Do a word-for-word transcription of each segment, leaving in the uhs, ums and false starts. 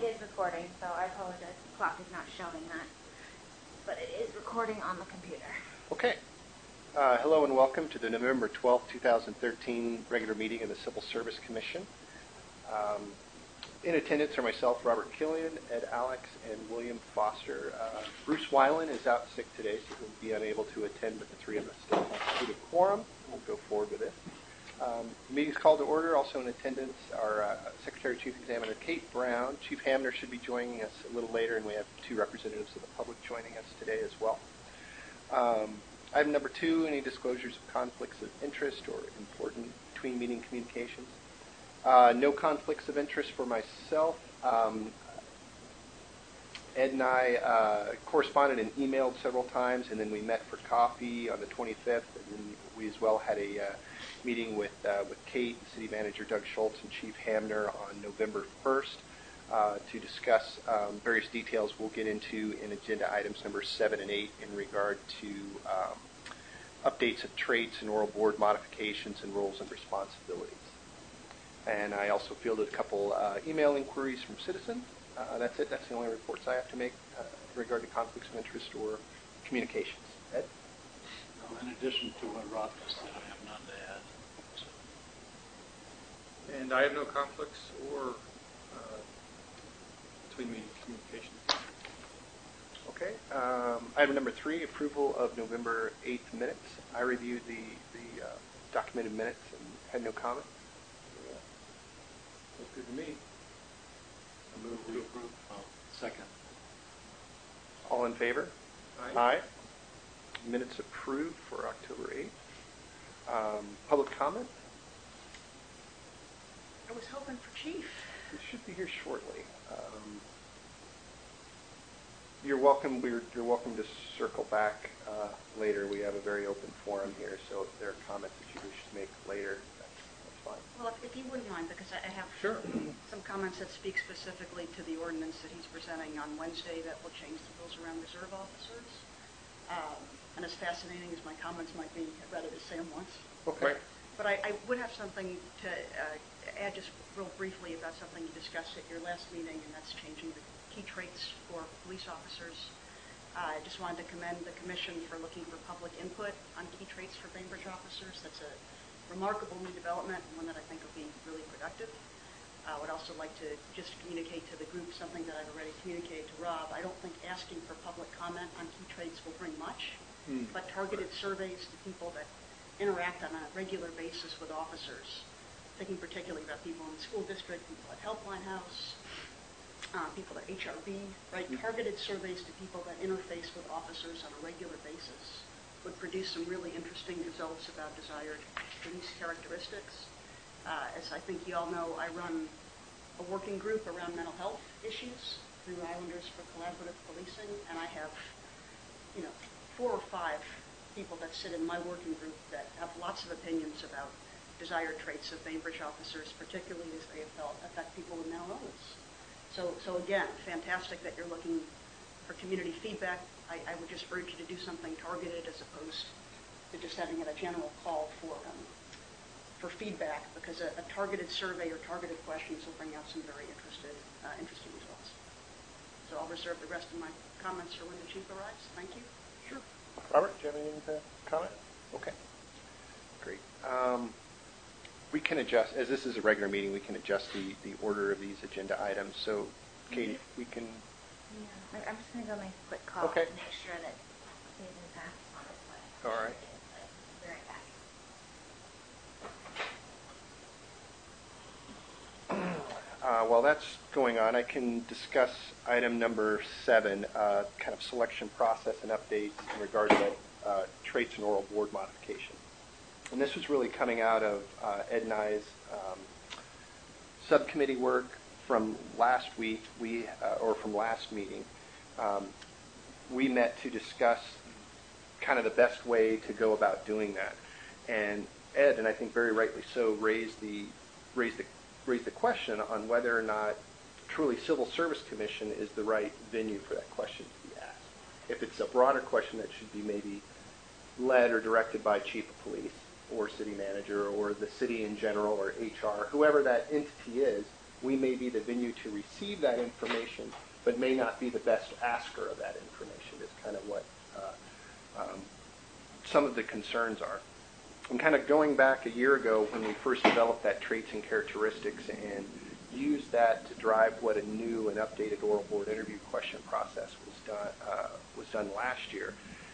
is recording, so I apologize. The clock is not showing that, but it is recording on the computer. Okay. Uh, hello and welcome to the November twelfth, two thousand thirteen regular meeting of the Civil Service Commission. Um, in attendance are myself, Robert Killian, Ed Alex, and William Foster. Uh, Bruce Weiland is out sick today, so he'll be unable to attend, but the three of us still constitute a quorum. We'll go forward with it. Um, the meeting is called to order. Also in attendance are uh, Secretary Chief Examiner Kate Brown. Chief Hamner should be joining us a little later, and we have two representatives of the public joining us today as well. Um, item number two, any disclosures of conflicts of interest or important between meeting communications. Uh, no conflicts of interest for myself. Um, Ed and I uh, corresponded and emailed several times, and then we met for coffee on the twenty-fifth, and then we as well had a uh, meeting with uh, with Kate, City Manager Doug Schultz, and Chief Hamner on November first uh, to discuss um, various details we'll get into in agenda items number seven and eight in regard to um, updates of traits and oral board modifications and roles and responsibilities. And I also fielded a couple uh, email inquiries from citizens. Uh, that's it. That's the only reports I have to make uh, in regard to conflicts of interest or communications. Ed? No, in addition to what Rob just said, I have none to add. So. And I have no conflicts or uh, between meeting communications. Okay. Um, item number three, approval of November eighth minutes. I reviewed the, the uh, documented minutes and had no comment. Yeah. Looks good to me. I move we approve. Oh, second. All in favor? Aye. Aye. Minutes approved for October eighth. Um, public comment? I was hoping for Chief. We should be here shortly. Um, you're welcome. We're, you're welcome to circle back uh, later. We have a very open forum here, so if there are comments that you wish to make later, that's, that's fine. Well, if, if you wouldn't mind, because I, I have Sure. some comments that speak specifically to the ordinance that he's presenting on Wednesday that will change the rules around reserve officers. Um, and as fascinating as my comments might be, I'd rather just say them once. Okay. Right. But I, I would have something to uh, add just real briefly about something you discussed at your last meeting, and that's changing the key traits for police officers. Uh, I just wanted to commend the Commission for looking for public input on key traits for Bainbridge officers. That's a remarkable new development, and one that I think will be really productive. I would also like to just communicate to the group something that I've already communicated to Rob. I don't think asking for public comment on key traits will bring much, mm. but targeted surveys to people that interact on a regular basis with officers, thinking particularly about people in the school district, people at Helpline House, uh, people at H R B, right? Mm. Targeted surveys to people that interface with officers on a regular basis would produce some really interesting results about desired police characteristics. Uh, as I think you all know, I run a working group around mental health issues through Islanders for Collaborative Policing, and I have, you know, four or five people that sit in my working group that have lots of opinions about desired traits of Bainbridge officers, particularly as they affect people with mental illness. So, so again, fantastic that you're looking for community feedback. I, I would just urge you to do something targeted as opposed to just having it a general call for um, for feedback, because a, a targeted survey or targeted questions will bring out some very interested, uh, interesting results. So I'll reserve the rest of my comments for when the Chief arrives. Thank you. Sure. Robert, do you have anything to comment? Okay. Great. Um, we can adjust, as this is a regular meeting, we can adjust the, the order of these agenda items. So, Katie, mm-hmm. we can... Yeah, I'm just going to go make a quick call okay. to make sure that they didn't pass on this way. All right. Very fast. Uh, while that's going on, I can discuss item number seven, uh, kind of selection process and updates in regard to uh, traits and oral board modification. And this was really coming out of uh, Ed and I's um, subcommittee work from last week, we uh, or from last meeting. Um, we met to discuss kind of the best way to go about doing that. And Ed, and I think very rightly so, raised the raised the raised the question on whether or not truly Civil Service Commission is the right venue for that question to be asked. If it's a broader question that should be maybe led or directed by Chief of Police or City Manager or the city in general or H R, whoever that entity is, we may be the venue to receive that information, but may not be the best asker of that information is kind of what uh, um, some of the concerns are. And kind of going back a year ago when we first developed that traits and characteristics and used that to drive what a new and updated oral board interview question process was done uh, was done last year.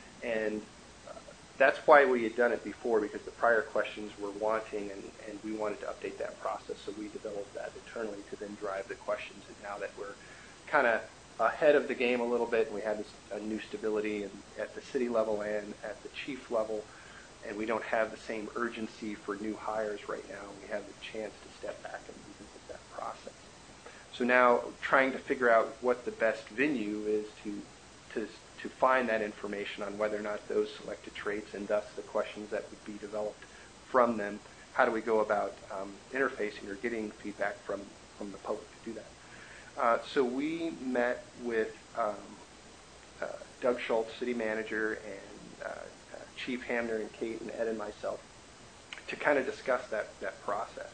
And uh, that's why we had done it before, because the prior questions were wanting, and, and we wanted to update that process. So we developed that internally to then drive the questions. And now that we're kind of ahead of the game a little bit, and we have this, a new stability in, at the city level and at the chief level, and we don't have the same urgency for new hires right now, we have the chance to step back and revisit that process. So now trying to figure out what the best venue is to, to, to find that information on whether or not those selected traits, and thus the questions that would be developed from them, how do we go about um, interfacing or getting feedback from, from the public to do that. Uh, so we met with um, uh, Doug Schultz, city manager, and uh, uh, Chief Hamner and Kate and Ed and myself to kind of discuss that, that process.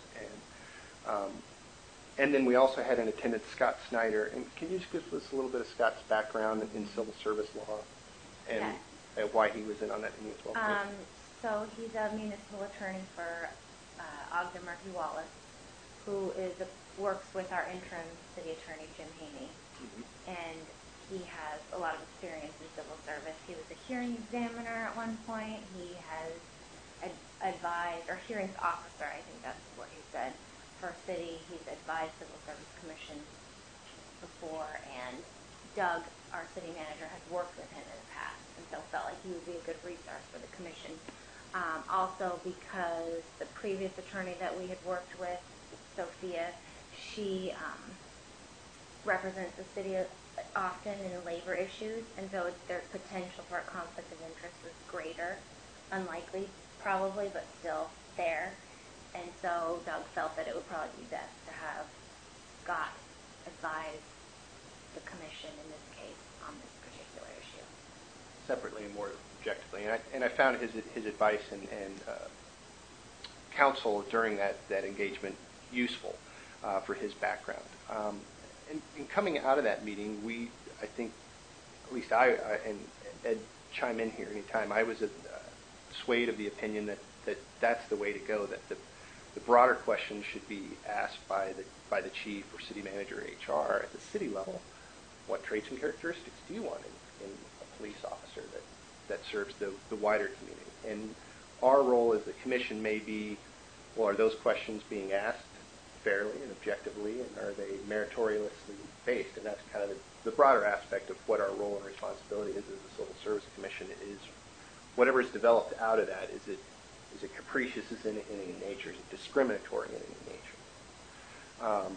And um, and then we also had in attendance Scott Snyder. And can you just give us a little bit of Scott's background in civil service law and, Yes. and why he was in on that meeting as well? Um, so he's a municipal attorney for uh, Ogden Murphy Wallace, who is a, works with our interim city attorney, Jim Haney. Mm-hmm. And he has a lot of experience in civil service. He was a hearing examiner at one point. He has ad- advised, or hearings officer, I think that's what he said, for city. He's advised Civil Service Commission before, and Doug, our city manager, has worked with him in the past, and so felt like he would be a good resource for the commission. Um, also because the previous attorney that we had worked with, Sophia, she um, represents the city often in labor issues, and so their potential for a conflict of interest was greater, unlikely probably, but still there. And so Doug felt that it would probably be best to have Scott advise the commission in this case on this particular issue. Separately and more objectively. And I, and I found his his advice and, and uh, counsel during that, that engagement useful uh, for his background. Um, and, and coming out of that meeting, we, I think, at least I, I and Ed chime in here anytime, I was uh, swayed of the opinion that, that that's the way to go, that the The broader question should be asked by the by the chief or city manager, H R, at the city level. What traits and characteristics do you want in, in a police officer that, that serves the, the wider community? And our role as the commission may be, well, are those questions being asked fairly and objectively, and are they meritoriously based? And that's kind of the, the broader aspect of what our role and responsibility is as a civil service commission is whatever is developed out of that, is it Is it capricious in any nature? Is it discriminatory in any nature? Um,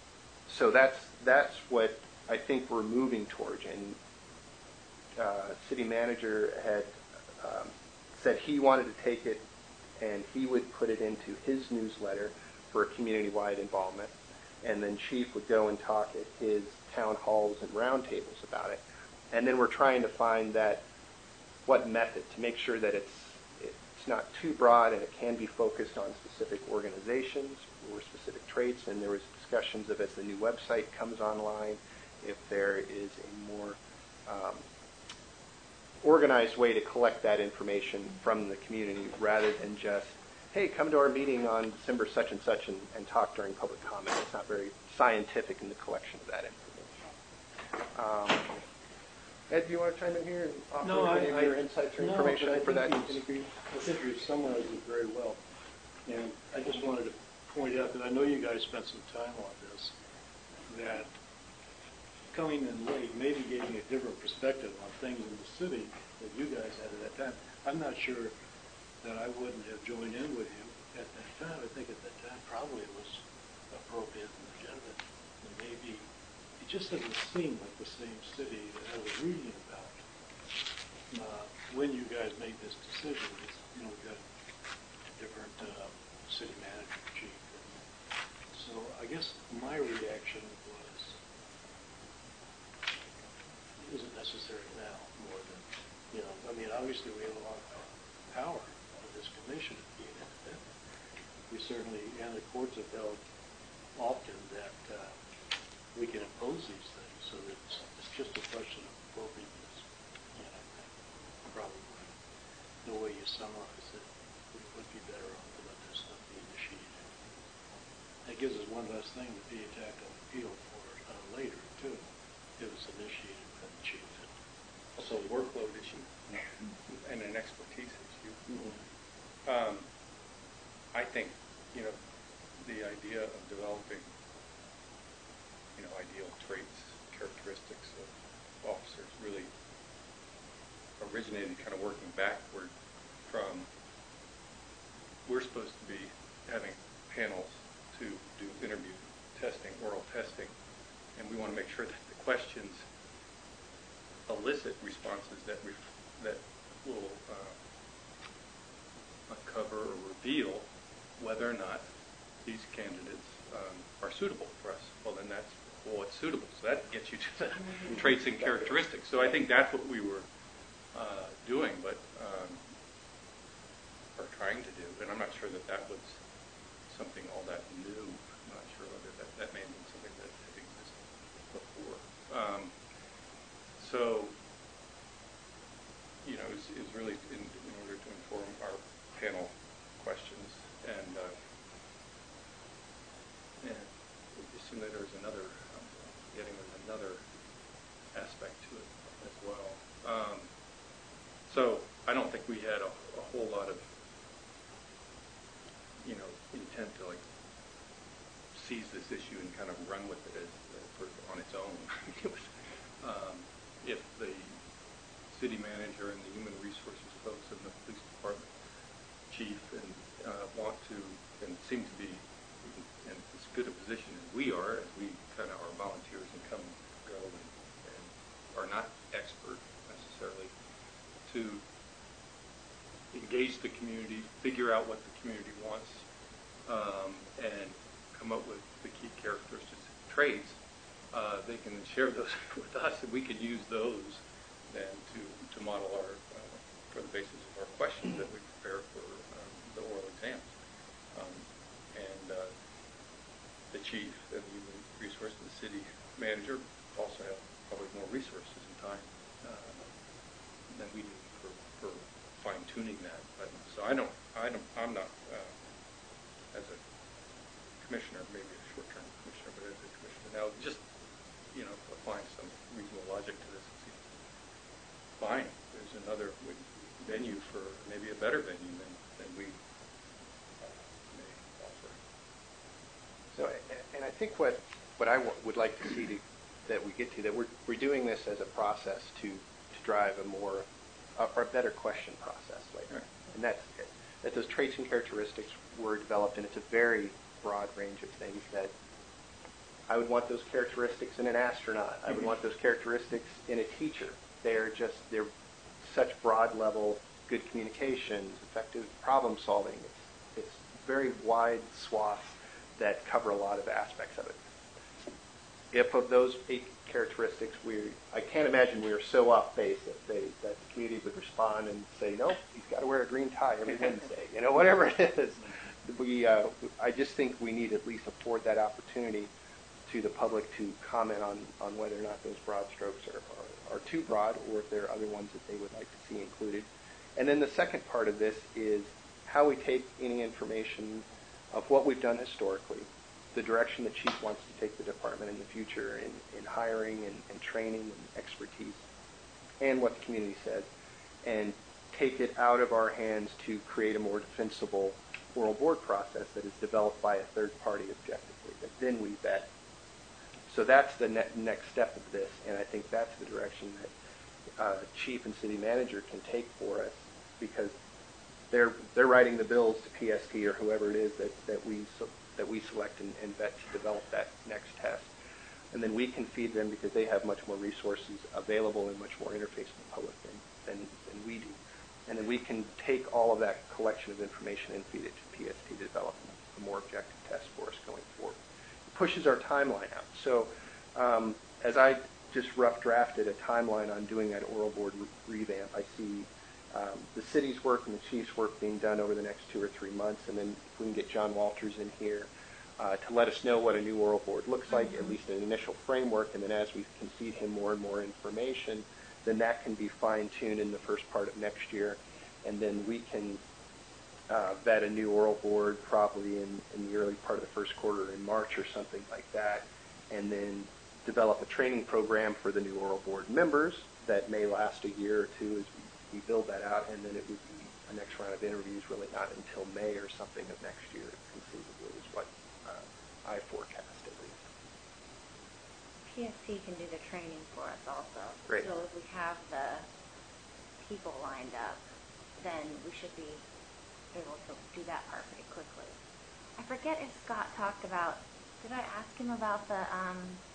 so that's that's what I think we're moving towards. And uh, city manager had um, said he wanted to take it and he would put it into his newsletter for community-wide involvement. And then chief would go and talk at his town halls and roundtables about it. And then we're trying to find that what method to make sure that it's It's not too broad, and it can be focused on specific organizations or specific traits. And there was discussions of, as the new website comes online, if there is a more um, organized way to collect that information from the community rather than just, hey, come to our meeting on December such and such and, and talk during public comment. It's not very scientific in the collection of that information. Um, Ed, do you want to chime in here and offer No, any I, of your insights or no, information but I for that? think you- I think you summarized it very well. And I just wanted to point out that I know you guys spent some time on this, that coming in late maybe gave me a different perspective on things in the city that you guys had at that time. I'm not sure that I wouldn't have joined in with you at that time. I think at that time probably it was appropriate and legitimate. And maybe it just doesn't seem like the same city that I was reading about uh, when you guys made this decision. It's, you know, we got a different uh, city manager, chief. And so I guess my reaction was, it isn't necessary now more than, you know, I mean, obviously we have a lot of power on this commission being independent. We certainly, and the courts have held often that uh, we can impose these things, so that it's, it's just a question of appropriateness. And I think probably the way you summarize it, we would be better off to let this stuff be initiated. That gives us one less thing to be attacked on appeal for uh, later, too, if it's initiated by the chief. Also a workload issue and an expertise issue. Mm-hmm. Um, I think, you know, the idea of developing, you know, ideal traits, characteristics of officers really originated kind of working backward from, we're supposed to be having panels to do interview testing, oral testing, and we want to make sure that the questions elicit responses that ref that will uh, uncover or reveal whether or not these candidates um, are suitable for us. Well, then that's, well, it's suitable. So that gets you to the mm-hmm. traits and characteristics. So I think that's what we were uh, doing, but um, or trying to do. And I'm not sure that that was something all that new. I'm not sure whether that, that may have been something that had existed before. Um, So, you know, is is really in, in order to inform our panel questions, and uh, and I assume that there's another, I'm forgetting there's another aspect to it as well. Um, so I don't think we had a, a whole lot of, you know, intent to like seize this issue and kind of run with it as, as for, on its own. It was. Um, if the city manager and the human resources folks in the police department chief and uh, want to and seem to be in as good a position as we are, as we kind of are volunteers and come and go and, and are not expert necessarily, to engage the community, figure out what the community wants, um, and come up with the key characteristics and traits. Uh, they can share those with us, and we can use those then to, to model our, uh, for the basis of our questions that we prepare for um, the oral exams. Um, and uh, the chief and the human resource and the city manager also have probably more resources and time uh, than we do for, for fine-tuning that. But, so I don't, I don't, I'm not, uh, as a commissioner, maybe a short-term commissioner, but as a commissioner now, just you know, applying some reasonable logic to this, it seems fine. There's another venue for maybe a better venue than, than we uh, may offer. So, and I think what, what I w would like to see to, that we get to, that we're, we're doing this as a process to, to drive a more, a, or a better question process later. Right. And that's it. That those traits and characteristics were developed, and it's a very broad range of things that I would want those characteristics in an astronaut. I would mm-hmm. want those characteristics in a teacher. They're just, they're such broad level, good communications, effective problem solving. It's, it's very wide swaths that cover a lot of aspects of it. If of those eight characteristics, we, I can't imagine we are so off base that they, that the community would respond and say, no, he's got to wear a green tie every Wednesday. You know, whatever it is. We, uh, I just think we need to at least afford that opportunity to the public to comment on, on whether or not those broad strokes are, are, are too broad, or if there are other ones that they would like to see included. And then the second part of this is how we take any information of what we've done historically, the direction the chief wants to take the department in the future in, in hiring and, and training and expertise, and what the community says, and take it out of our hands to create a more defensible oral board process that is developed by a third party objectively, that then we vet. So that's the ne next step of this, and I think that's the direction that uh, chief and city manager can take for us, because they're they're writing the bills to P S T or whoever it is that that we so, that we select and, and vet to develop that next test, and then we can feed them because they have much more resources available and much more interface with the public than than, than we do, and then we can take all of that collection of information and feed it to P S T to develop a more objective test for us going forward. Pushes our timeline out. So um, as I just rough drafted a timeline on doing that oral board re revamp, I see um, the city's work and the chief's work being done over the next two or three months, and then if we can get John Walters in here, uh, to let us know what a new oral board looks like, Mhm. at least an initial framework, and then as we can feed him more and more information, then that can be fine-tuned in the first part of next year, and then we can uh, vet a new oral board probably in, in the early part of the first quarter in March or something like that, and then develop a training program for the new oral board members that may last a year or two as we, we build that out, and then it would be a next round of interviews really not until May or something of next year, conceivably, is what uh, I forecast at least. P S C can do the training for us also. Great. So if we have the people lined up, then we should be able to do that part pretty quickly. I forget if Scott talked about, did I ask him about the um,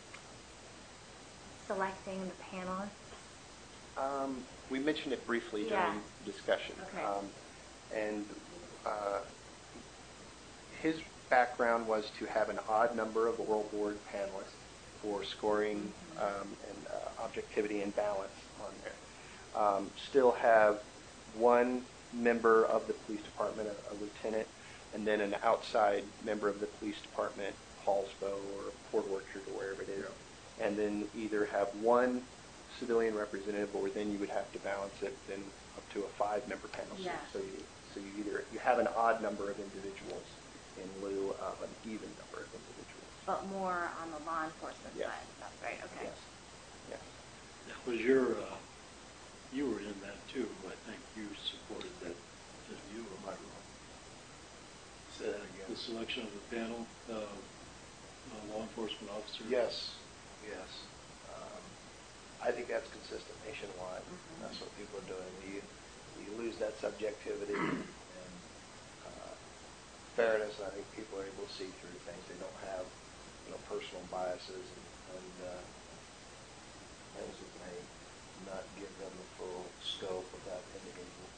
selecting the panelists? Um, we mentioned it briefly Yeah. during discussion. Okay. Um, and uh, his background was to have an odd number of oral board panelists for scoring Mm-hmm. um, and uh, objectivity and balance on there. Um, still have one member of the police department, a, a lieutenant, and then an outside member of the police department, Hallsbow or Port Orchard or wherever it is. Yeah. And then either have one civilian representative, or then you would have to balance it then up to a five-member panel. So- Yeah. So you so you either you have an odd number of individuals in lieu of an even number of individuals. But more on the law enforcement Yes. side. That's right. Okay. Yes. Yes. That was your, uh, you were in that too. I think you supported that, didn't you, or am I wrong? Say that again. The selection of the panel, uh, uh, law enforcement officers? Yes, yes. Um, I think that's consistent nationwide. Mhm. That's what people are doing. You, you lose that subjectivity and uh, fairness. I think people are able to see through things. They don't have, you know, personal biases and, and uh, things that may not give them the full scope of that individual.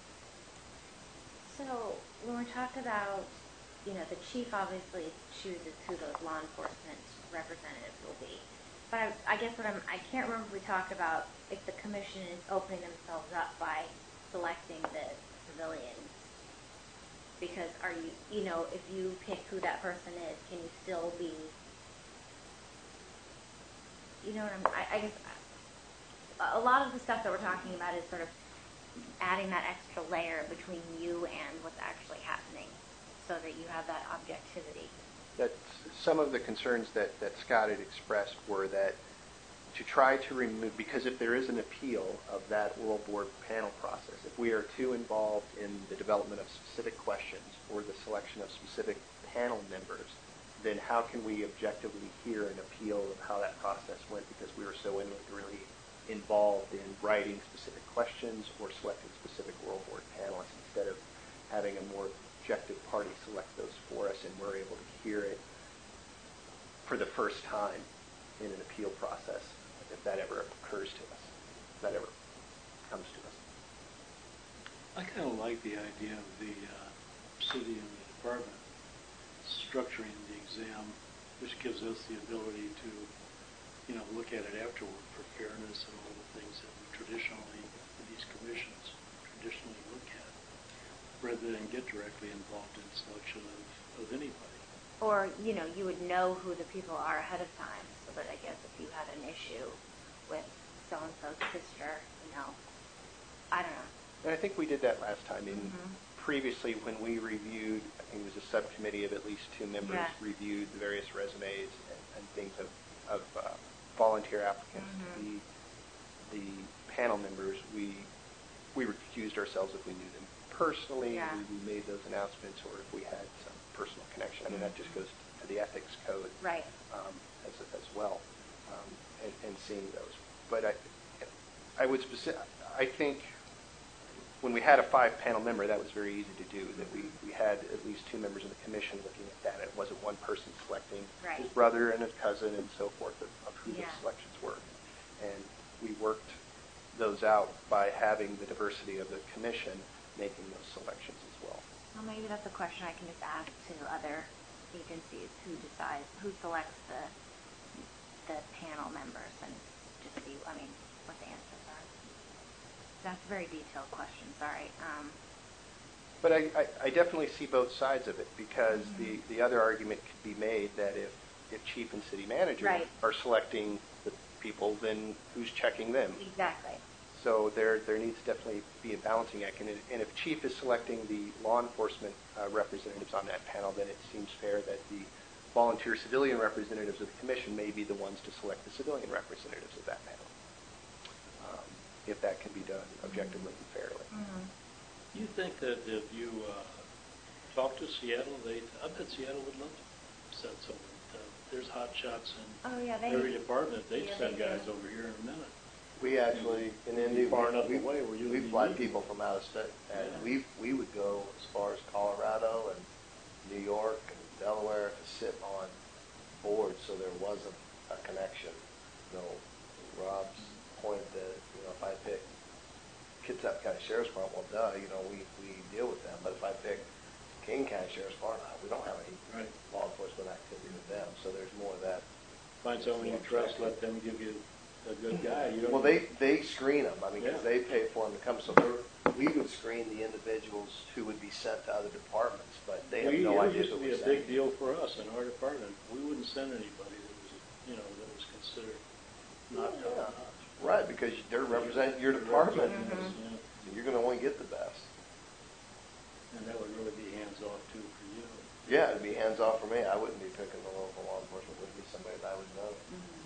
So when we talk about, you know, the chief obviously chooses who those law enforcement representatives will be. But I, I guess what I'm, I can't remember if we talked about if the commission is opening themselves up by selecting the civilians. Because are you, you know, if you pick who that person is, can you still be, you know what I'm, I, I guess, a lot of the stuff that we're talking about is sort of adding that extra layer between you and what's actually happening so that you have that objectivity. That some of the concerns that, that Scott had expressed were that to try to remove, because if there is an appeal of that oral board panel process, if we are too involved in the development of specific questions or the selection of specific panel members, then how can we objectively hear an appeal of how that process went because we were so integrally involved in writing specific questions or selecting specific oral board panelists instead of having a more objective party select those for us and we're able to hear it for the first time in an appeal process, if that ever occurs to us, if that ever comes to us. I kind of like the idea of the uh, city and the department structuring the exam, which gives us the ability to, you know, look at it afterward for fairness and all the things that we traditionally, these commissions traditionally look at, rather than get directly involved in selection of, of anybody. Or, you know, you would know who the people are ahead of time so that I guess if you had an issue with so-and-so's sister, you know, I don't know. And I think we did that last time. In Mhm. previously, when we reviewed, I think it was a subcommittee of at least two members, Yeah. reviewed the various resumes and, and things of, of uh, volunteer applicants Mhm. to be the panel members. We we recused ourselves if we knew them personally. Yeah. We, we made those announcements, or if we had some personal connection. I mean, that just Mhm. goes to the ethics code, Right. um, as as well, um, and, and seeing those. But I I would specific. I think. When we had a five-panel member, that was very easy to do, that we, we had at least two members of the commission looking at that. It wasn't one person selecting Right. his brother and his cousin and so forth of, of who Yeah. the selections were. And we worked those out by having the diversity of the commission making those selections as well. Well, maybe that's a question I can just ask to other agencies who decides, who selects the the panel members and just see, I mean, what the answers are. That's a very detailed question, sorry. Um, But I, I, I definitely see both sides of it, because Mm-hmm. the, the other argument could be made that if, if chief and city manager Right. are selecting the people, then who's checking them? Exactly. So there, there needs to definitely be a balancing act. And, and if chief is selecting the law enforcement uh, representatives on that panel, then it seems fair that the volunteer civilian representatives of the commission may be the ones to select the civilian representatives of that panel, um, if that can be done objectively and fairly. Mm-hmm. You think that if you uh, talk to Seattle, they, I bet Seattle would love to send someone. Uh, there's hot shots in Oh, yeah, they. every department. They'd yeah, send they guys do. over here in a minute. We actually, in Indy, Far enough we, away where you we would be fly needed. people from out of state, and Yeah. we, we would go as far as Colorado and New York and Delaware to sit on boards, so there wasn't a connection. You know, Rob's point that, you know, if I pick Kitsap County Sheriff's Department, well, duh, you know, we, we deal with them, but if I pick King County Sheriff's Department, we don't have any Right. law enforcement activity with them, so there's more of that. Find someone you trust, let them give you a good guy. You don't Well, they, they screen them, I mean, because Yeah. they pay for them to come, so they're- we would screen the individuals who would be sent to other departments, but they have We- no idea It who used to be was a sent. big deal for us in our department. We wouldn't send anybody that was, you know, that was considered not top Yeah. notch. Right, because they're representing your department, Representing us, Mhm. yeah. so you're gonna only get the best. And that would really be hands-off too for you. Yeah, it'd be hands-off for me, I wouldn't be picking the local law enforcement, it would be somebody that I would know. Mm-hmm.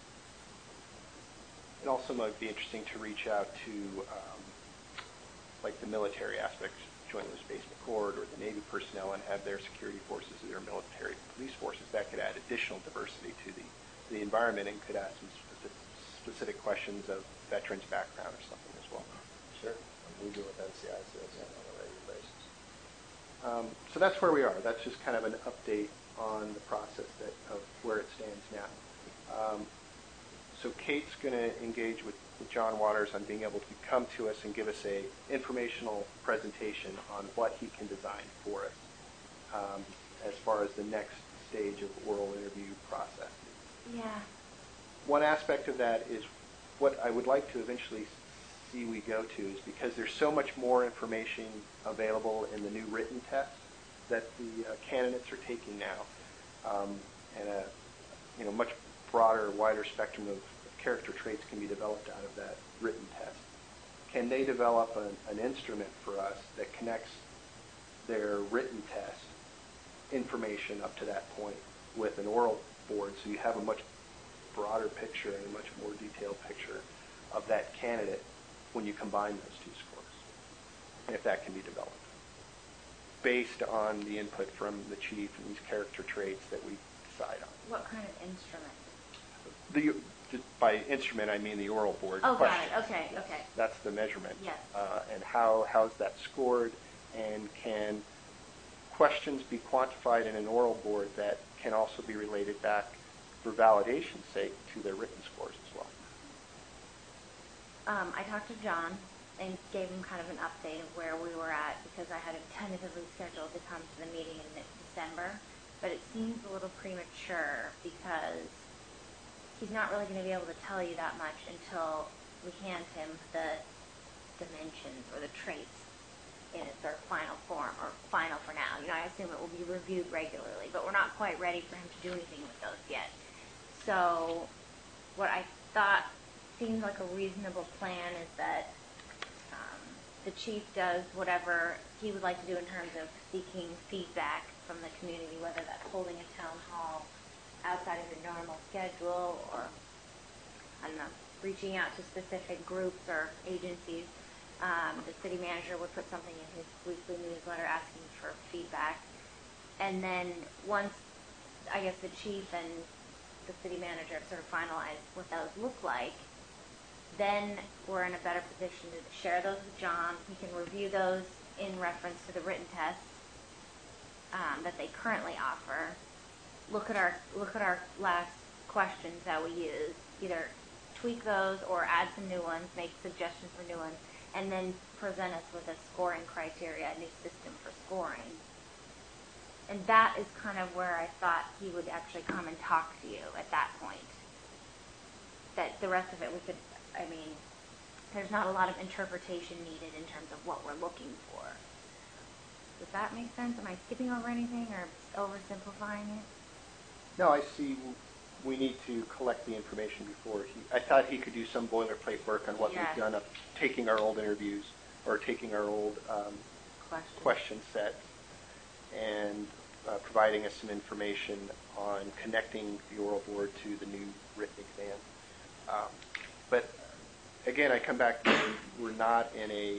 It also might be interesting to reach out to, um, like the military aspects, join the Space McCord or the Navy personnel, and have their security forces or their military police forces. That could add additional diversity to the, the environment, and could ask some specific, specific questions of veterans' background or something as well. Sure, we do with N C I C on a regular basis. Um, so that's where we are. That's just kind of an update on the process that, of where it stands now. Um, so Kate's going to engage with, with John Waters on being able to come to us and give us a informational presentation on what he can design for us um, as far as the next stage of oral interview process. Yeah. One aspect of that is what I would like to eventually see we go to is, because there's so much more information available in the new written test that the uh, candidates are taking now, um, and a you know much broader, wider spectrum of, of character traits can be developed out of that written test. Can they develop an, an instrument for us that connects their written test information up to that point with an oral board, so you have a much broader picture and a much more detailed picture of that candidate when you combine those two scores, and if that can be developed based on the input from the chief and these character traits that we decide on. What kind of instrument? The, the, by instrument, I mean the oral board Oh, got question. it. Okay, okay. That's the measurement. Yes. Uh, and how how's that scored, and can questions be quantified in an oral board that can also be related back for validation's sake to their written scores as well? Um, I talked to John and gave him kind of an update of where we were at, because I had him tentatively scheduled to come to the meeting in December, but it seems a little premature because he's not really going to be able to tell you that much until we hand him the dimensions or the traits in its sort of final form, or final for now. You know, I assume it will be reviewed regularly, but we're not quite ready for him to do anything with those yet. So what I thought seemed like a reasonable plan is that um, the chief does whatever he would like to do in terms of seeking feedback from the community, whether that's holding a town hall outside of your normal schedule, or, I don't know, reaching out to specific groups or agencies. Um, the city manager would put something in his weekly newsletter asking for feedback. And then once, I guess, the chief and the city manager sort of finalize what those look like, then we're in a better position to share those with John. He can review those in reference to the written tests um, that they currently offer. Look at our look at our last questions that we use. Either tweak those or add some new ones, make suggestions for new ones, and then present us with a scoring criteria, a new system for scoring. And that is kind of where I thought he would actually come and talk to you at that point. That the rest of it we could, I mean, there's not a lot of interpretation needed in terms of what we're looking for. Does that make sense? Am I skipping over anything or oversimplifying it? No, I see we need to collect the information before he, I thought he could do some boilerplate work on what Yes. we've done of taking our old interviews or taking our old um, Question. question sets and uh, providing us some information on connecting the oral board to the new written exam. Um, but again, I come back to we're not in a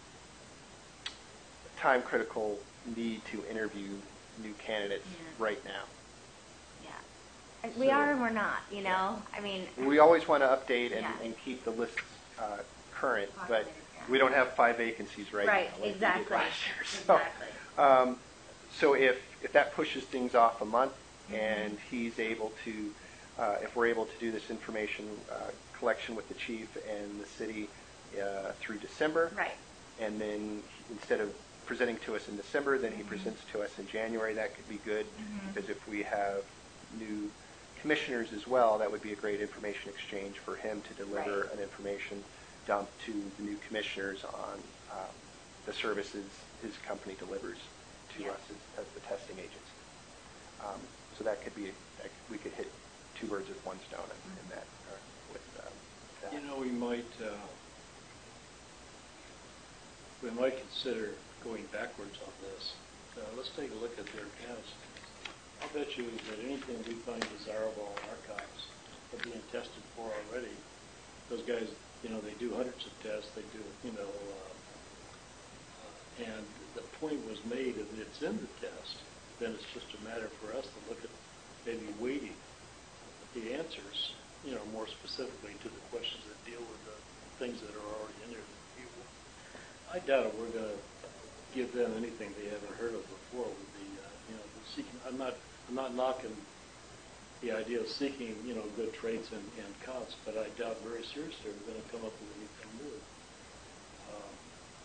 time-critical need to interview new candidates Yeah. right now. Yeah. We So- are and we're not, you know? I mean, We always want to update and, Yeah. and keep the lists uh, current, but Populated, yeah. we don't have five vacancies right, Right, now. like we did exactly. last year. So, Exactly. um, so if, if that pushes things off a month Mm-hmm. and he's able to, uh, if we're able to do this information uh, collection with the chief and the city uh, through December, Right. and then he- instead of presenting to us in December, then he Mhm. presents to us in January, that could be good, Mhm. because if we have new commissioners as well, that would be a great information exchange for him to deliver Right. an information dump to the new commissioners on um, the services his company delivers to Yeah. us as, as the testing agents. Um, so that could be, that could- we could hit two birds with one stone in, in that. Uh, with um, that. You know, we might, uh, we might consider going backwards on this. Uh, let's take a look at their test. I'll bet you that anything we find desirable in archives are being tested for already. Those guys, you know, they do hundreds of tests. They do, you know, uh, uh, and the point was made if it's in the test, then it's just a matter for us to look at maybe weighting the answers, you know, more specifically to the questions that deal with the things that are already in there. I doubt if we're going to give them anything they haven't heard of before with the, uh, you know, the seeking. I'm not, I'm not knocking the idea of seeking, you know, good traits and, and counts, but I doubt very seriously we're going to come up with anything new. Um,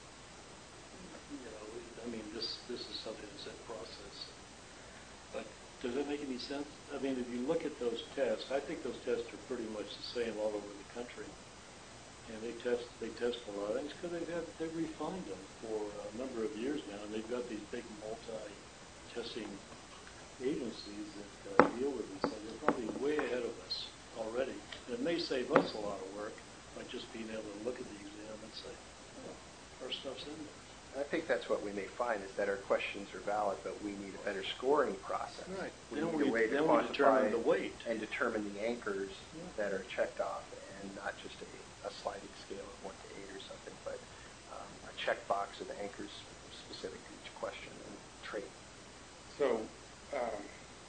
you know, I mean, this this is something that's in process. But does that make any sense? I mean, if you look at those tests, I think those tests are pretty much the same all over the country. And they test they test a lot of things because they've had, they've refined them for a number of years now, and they've got these big multi-testing agencies that uh, deal with this. So they're probably way ahead of us already. And it may save us a lot of work by just being able to look at the exam and say, oh, our stuff's in there. I think that's what we may find is that our questions are valid, but we need a better scoring process. Right. We Then need we- a way to then we determine quantify the weight. and determine the anchors Yeah. that are checked off, and not just a, a sliding scale of one to eight or something, but um, a checkbox of anchors specific to each question and trait. So, um,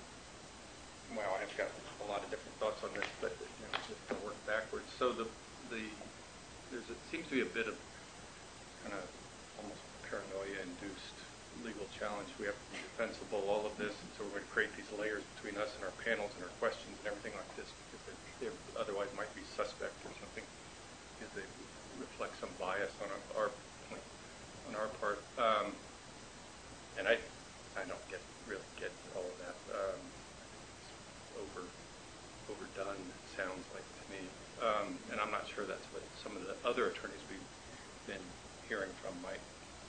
well, I've got a lot of different thoughts on this, but you know, just to work backwards. So the the there's it seems to be a bit of kind of almost paranoia-induced legal challenge. We have to be defensible, all of this, and so we're going to create these layers between us and our panels and our questions and everything like this, because they, they otherwise might be suspect or something, because they reflect some bias on our, our point, on our part. Um, and I, I don't get really get all of that. Um, over, overdone sounds like to me, um, and I'm not sure that's what some of the other attorneys we've been hearing from might.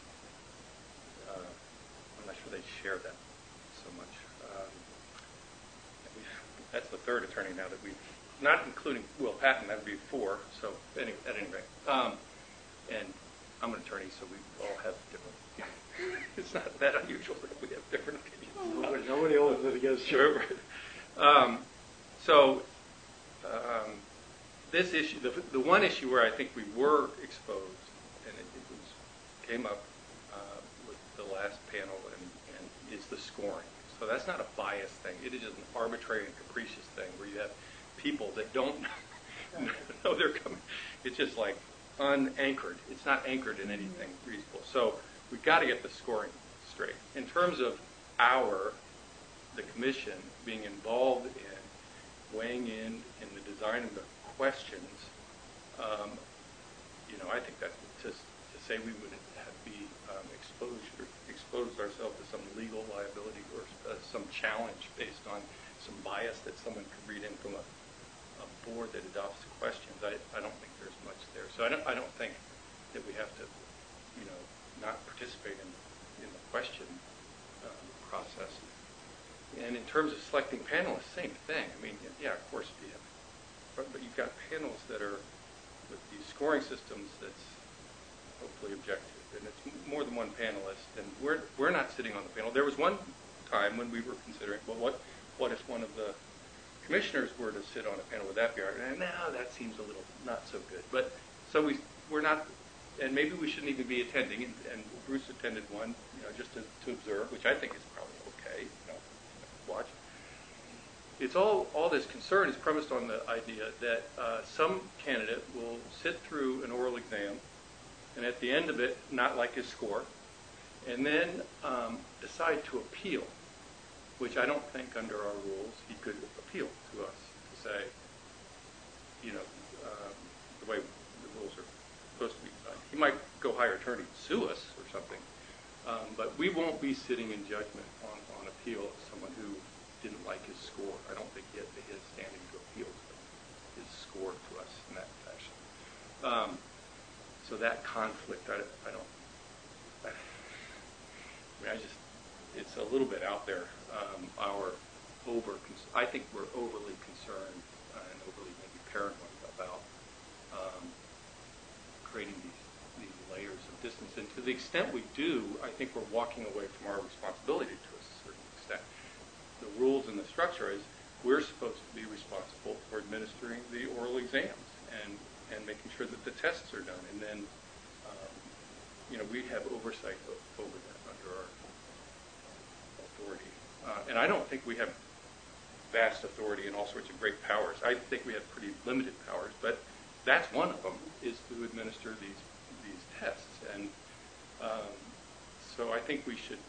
Uh, I'm not sure they share that so much. Um, and we've, that's the third attorney now that we've, not including Will Patton, that would be four. So any, at any rate, um, and I'm an attorney, so we all have different. It's not that unusual that we have different opinions. Nobody, nobody holds it against you. Sure. Um, so um, this issue, the, the one issue where I think we were exposed, and it, it was came up uh, with the last panel, and, and is the scoring. So that's not a bias thing. It is just an arbitrary and capricious thing where you have people that don't know they're coming. It's just like unanchored. It's not anchored in anything reasonable. So we've got to get the scoring straight. In terms of our, the commission, being involved in weighing in in the design of the questions, um, you know, I think that to, to say we would have be um, exposed exposed ourselves to some legal liability or uh, some challenge based on some bias that someone could read in from a, a board that adopts questions. I, I don't think there's much there. So I don't I don't think that we have to, you know, not participate in in the question uh, process. And in terms of selecting panelists, same thing. I mean, yeah, of course you have, but, but you've got panels that are with these scoring systems that's hopefully objective, and it's m- more than one panelist. And we're we're not sitting on the panel. There was one time when we were considering, well, what what if one of the commissioners were to sit on a panel? Would that be all right? And now that seems a little not so good. But so we we're not, and maybe we shouldn't even be attending. And, and Bruce attended one, you know, just to, to observe, which I think is probably okay. You know, watch. It's all all this concern is premised on the idea that uh, some candidate will sit through an oral exam, and at the end of it, not like his score, and then um, decide to appeal, which I don't think under our rules he could appeal to us to say, you know, um, the way the rules are supposed to be designed. He might go hire attorney and sue us or something, um, but we won't be sitting in judgment on, on appeal of someone who didn't like his score. I don't think he has, he has standing to appeal his score to us in that fashion. Um, so that conflict, I, I don't, I, I mean, I just, it's a little bit out there. Um, our over, I think we're overly concerned uh, and overly maybe paranoid about um, creating these, these layers of distance. And to the extent we do, I think we're walking away from our responsibility to a certain extent. The rules and the structure is we're supposed to be responsible for administering the oral exams and, and making sure that the tests are done. And then, um, you know, we have oversight o- over that under our authority. Uh, and I don't think we have vast authority and all sorts of great powers. I think we have pretty limited powers, but that's one of them, is to administer these these tests. And um, so I think we should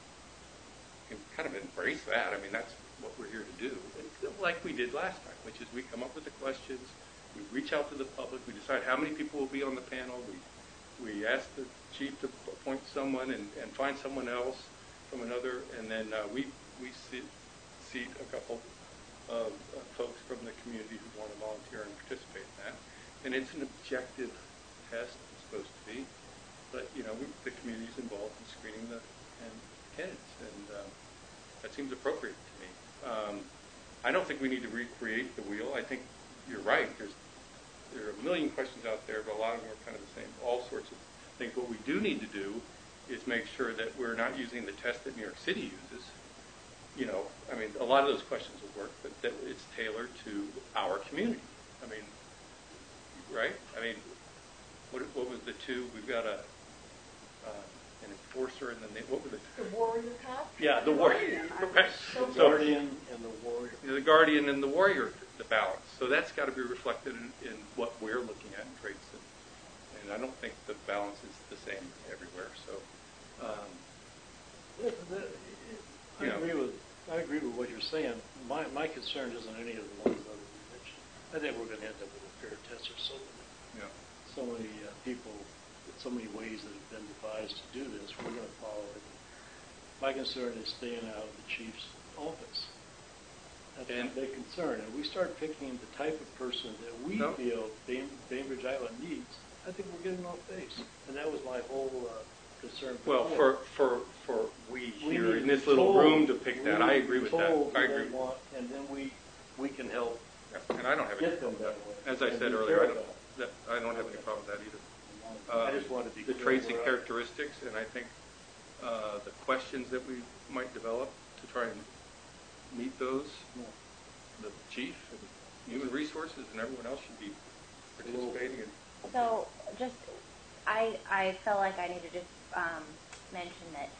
kind of embrace that. I mean, that's what we're here to do, and like we did last time, which is we come up with the questions, we reach out to the public, we decide how many people will be on the panel, we we ask the chief to appoint someone and, and find someone else from another, and then uh, we we seat, seat a couple of uh, folks from the community who want to volunteer and participate in that. And it's an objective test, it's supposed to be, but you know we, the community is involved in screening the and candidates, and um, that seems appropriate to me. Um, I don't think we need to recreate the wheel. I think you're right. There's there are a million questions out there, but a lot of them are kind of the same. All sorts of things. What we do need to do is make sure that we're not using the test that New York City uses. You know, I mean, a lot of those questions will work, but that it's tailored to our community. I mean, right? I mean, what what was the two? We've got a uh, an enforcer, and then they, what were the The warrior cop? yeah, the warrior. Right. The So, guardian and the warrior. the guardian and the warrior, the balance. So that's got to be reflected in, in what we're looking at in traits, and, and I don't think the balance is the same everywhere. So, um, Yeah, the, I You know. agree with I agree with what you're saying. My my concern isn't any of the ones that you mentioned. I think we're going to end up with a fair test. There's so many, yeah, so many uh, people, so many ways that have been devised to do this. We're going to follow it. My concern is staying out of the chief's office. That's And- my big concern. And we start picking the type of person that we No. feel Bain, Bainbridge Island needs. I think we're getting off base. And that was my whole uh, concern. well, before. for for for we We here need in to this be little told- room to pick we that, need I to be agree with that. told I what agree. they want, and then we we can help Yeah, and I don't have any get them problem that with way. that. As I and said be earlier, fair I don't, about it. that, I don't have any problem with that either. I Um, just want to be the clear traits and where I- characteristics, and I think uh, the questions that we might develop to try and meet those, the chief and human resources and everyone else should be participating in. So just, I, I felt like I need to just um, mention that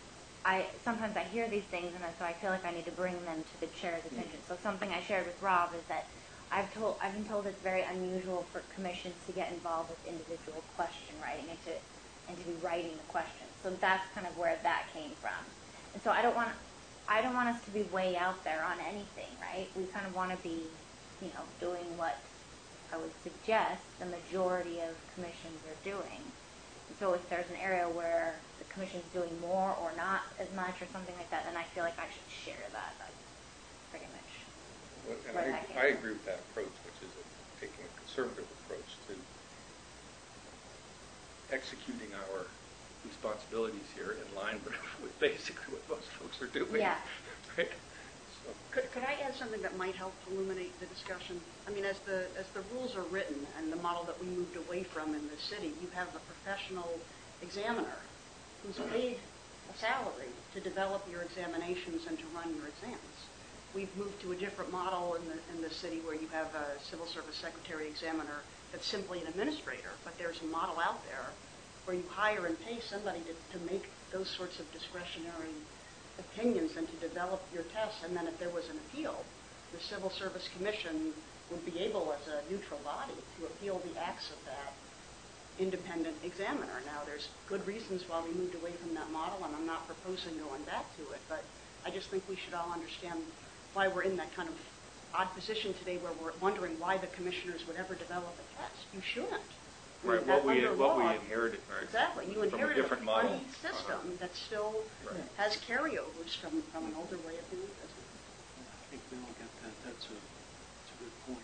I sometimes I hear these things and so I feel like I need to bring them to the chair's attention. So something I shared with Rob is that I've told I've been told it's very unusual for commissions to get involved with individual question writing and to and to be writing the questions. So that's kind of where that came from. And so I don't want I don't want us to be way out there on anything, right? We kind of want to be, you know, doing what I would suggest the majority of commissions are doing. And so if there's an area where the commission's doing more or not as much or something like that, then I feel like I should share that. That's pretty much. And where I, that came I from. agree with that approach, which is a, taking a conservative approach to executing our responsibilities here in line with, with basically what most folks are doing. Yeah. Right? So, Could, could I add something that might help illuminate the discussion? I mean, as the, as the rules are written and the model that we moved away from in the city, you have a professional examiner who's paid a salary to develop your examinations and to run your exams. We've moved to a different model in the, in the city where you have a civil service secretary examiner that's simply an administrator, but there's a model out there where you hire and pay somebody to, to make those sorts of discretionary opinions and to develop your tests, and then if there was an appeal, the Civil Service Commission would be able, as a neutral body, to appeal the acts of that independent examiner. Now, there's good reasons why we moved away from that model, and I'm not proposing going back to it, but I just think we should all understand why we're in that kind of odd position today where we're wondering why the commissioners would ever develop a test. You shouldn't. I mean, right, that what we, under what we law- inherited, right? Exactly. You from a inherited a different model. funny system Uh-huh. that still Right. has carryovers from, from an older way of doing business. I think we all get that. That's a, that's a good point.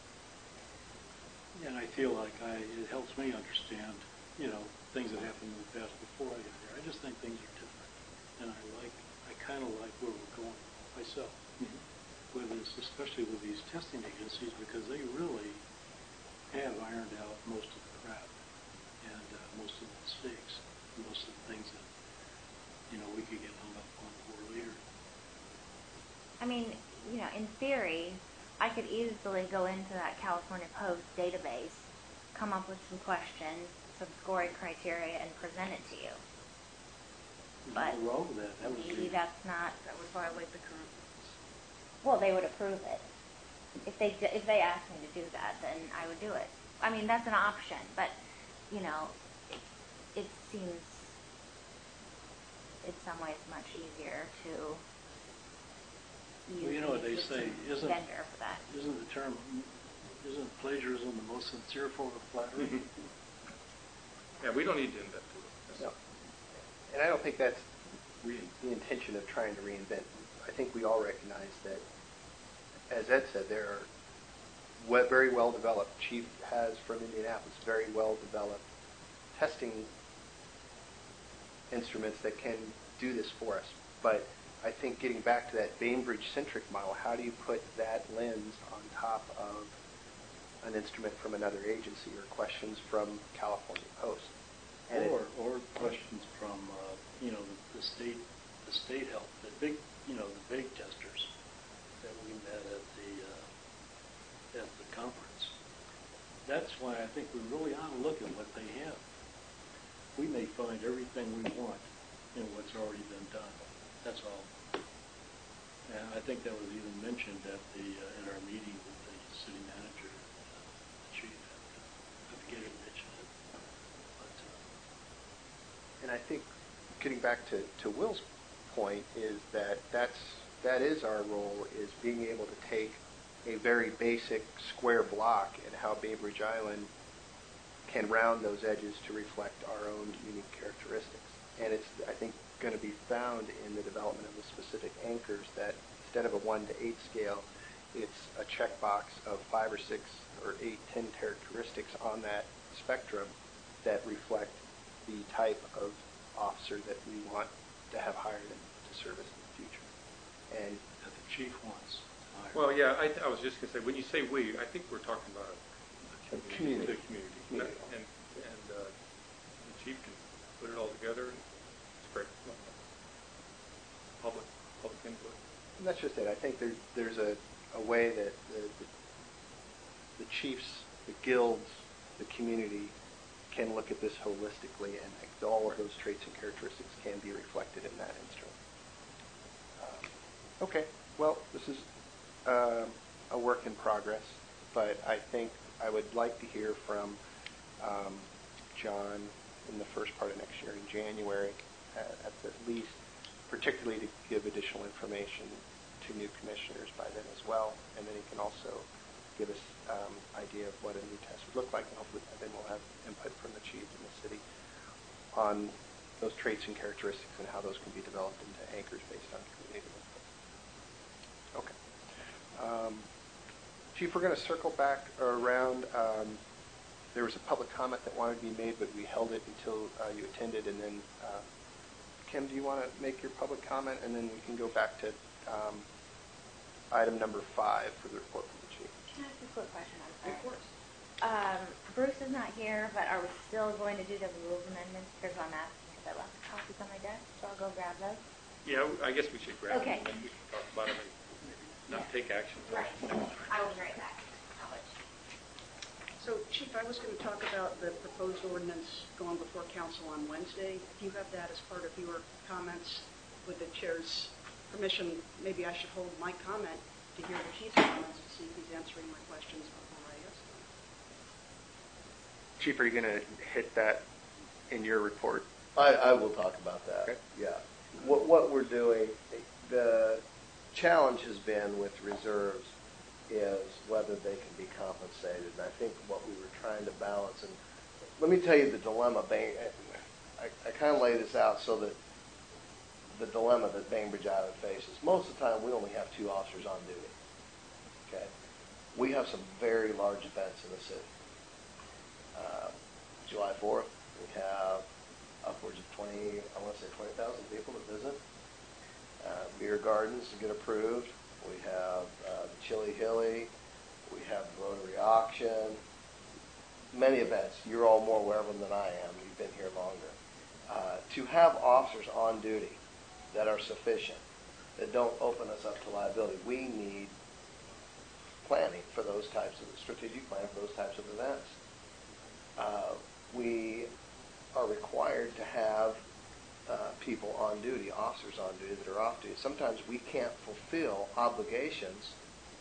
And I feel like I, it helps me understand, you know, things that happened in the past before I got here. I just think things are different. And I like, I kind of like where we're going myself. Mm-hmm. With this, especially with these testing agencies, because they really have ironed out most of the crap and uh, most of the mistakes, most of the things that, you know, we could get hung up on for later. I mean, you know, in theory, I could easily go into that California Post database, come up with some questions, some scoring criteria, and present it to you. But Nothing wrong with that. That would maybe be, that's not. That would violate the current rules. Well, they would approve it. If they d- if they asked me to do that, then I would do it. I mean, that's an option, but you know, it, it seems in some ways much easier to use well, you know what an they say, existing isn't, vendor for that. isn't the term, isn't plagiarism the most sincere form of flattery? Yeah, we don't need to invent the wheel. No. And I don't think that's the intention of trying to reinvent. I think we all recognize that, as Ed said, there are we- very well-developed, Chief has from Indianapolis, very well-developed testing instruments that can do this for us. But I think getting back to that Bainbridge-centric model, how do you put that lens on top of an instrument from another agency or questions from California Post? And Or, it, or questions from, uh, you know, the, the state, the state health, the big, you know, the big testers that we met at the, uh, at the conference. That's why I think we really ought to look at what they have. We may find everything we want in what's already been done. That's all. And I think that was even mentioned at the, uh, in our meeting with the city manager, uh, the chief, I forget who mentioned it. But, uh, and I think getting back to, to Will's point is that that's, that is our role, is being able to take a very basic square block and how Bainbridge Island can round those edges to reflect our own unique characteristics. And it's, I think, going to be found in the development of the specific anchors that instead of a one to eight scale, it's a checkbox of five or six or eight, ten characteristics on that spectrum that reflect the type of officer that we want to have hired into service in the future. And that the chief wants to hire. Well, yeah, I, I was just going to say, when you say we, I think we're talking about The the community. community. The community. Community. And, and uh, the chief can put it all together, and it's great. Public, public input. And that's just it. I think there's there's a, a way that the, the, the chiefs, the guilds, the community can look at this holistically, and like, all of those traits and characteristics can be reflected in that instrument. Um, okay, well, this is um, a work in progress, but I think I would like to hear from um, John in the first part of next year in January, at, at the least, particularly to give additional information to new commissioners by then as well, and then he can also give us um, idea of what a new test would look like, and hopefully by then we'll have input from the chief and the city on those traits and characteristics and how those can be developed into anchors based on community input. Okay. Um, Chief, we're going to circle back around um, there was a public comment that wanted to be made, but we held it until uh, you attended. And then, uh, Kim, do you want to make your public comment? And then we can go back to um, item number five for the report from the chief. Can I ask a quick question? I'm sorry. Of course. Um, Bruce is not here, but are we still going to do the rules amendments? Here's what I'm asking, because I left the copies on my desk, so I'll go grab those. Yeah, I guess we should grab Okay. them, and we can talk about them and maybe not take action. until Right. next time. I will be right back. So, Chief, I was going to talk about the proposed ordinance going before council on Wednesday. If you have that as part of your comments, with the chair's permission, maybe I should hold my comment to hear the chief's comments to see if he's answering my questions before I ask them. Chief, are you going to hit that in your report? I, I will talk about that. Okay. Yeah. What, what we're doing, the challenge has been with reserves is whether they can be compensated. And I think what we were trying to balance, and let me tell you the dilemma. Bang, I, I kind of lay this out so that the dilemma that Bainbridge Island faces. Most of the time, we only have two officers on duty. Okay, we have some very large events in the city. Uh, July fourth, we have upwards of twenty, I want to say twenty thousand people that visit. Uh, beer gardens get approved. We have uh, the Chili Hilly. We have the Rotary Auction. Many events. You're all more aware of them than I am. You've been here longer. Uh, to have officers on duty that are sufficient, that don't open us up to liability, we need planning for those types of, strategic plan for those types of events. Uh, we are required to have uh, people on duty, officers on duty that are off duty. Sometimes we can't fulfill obligations,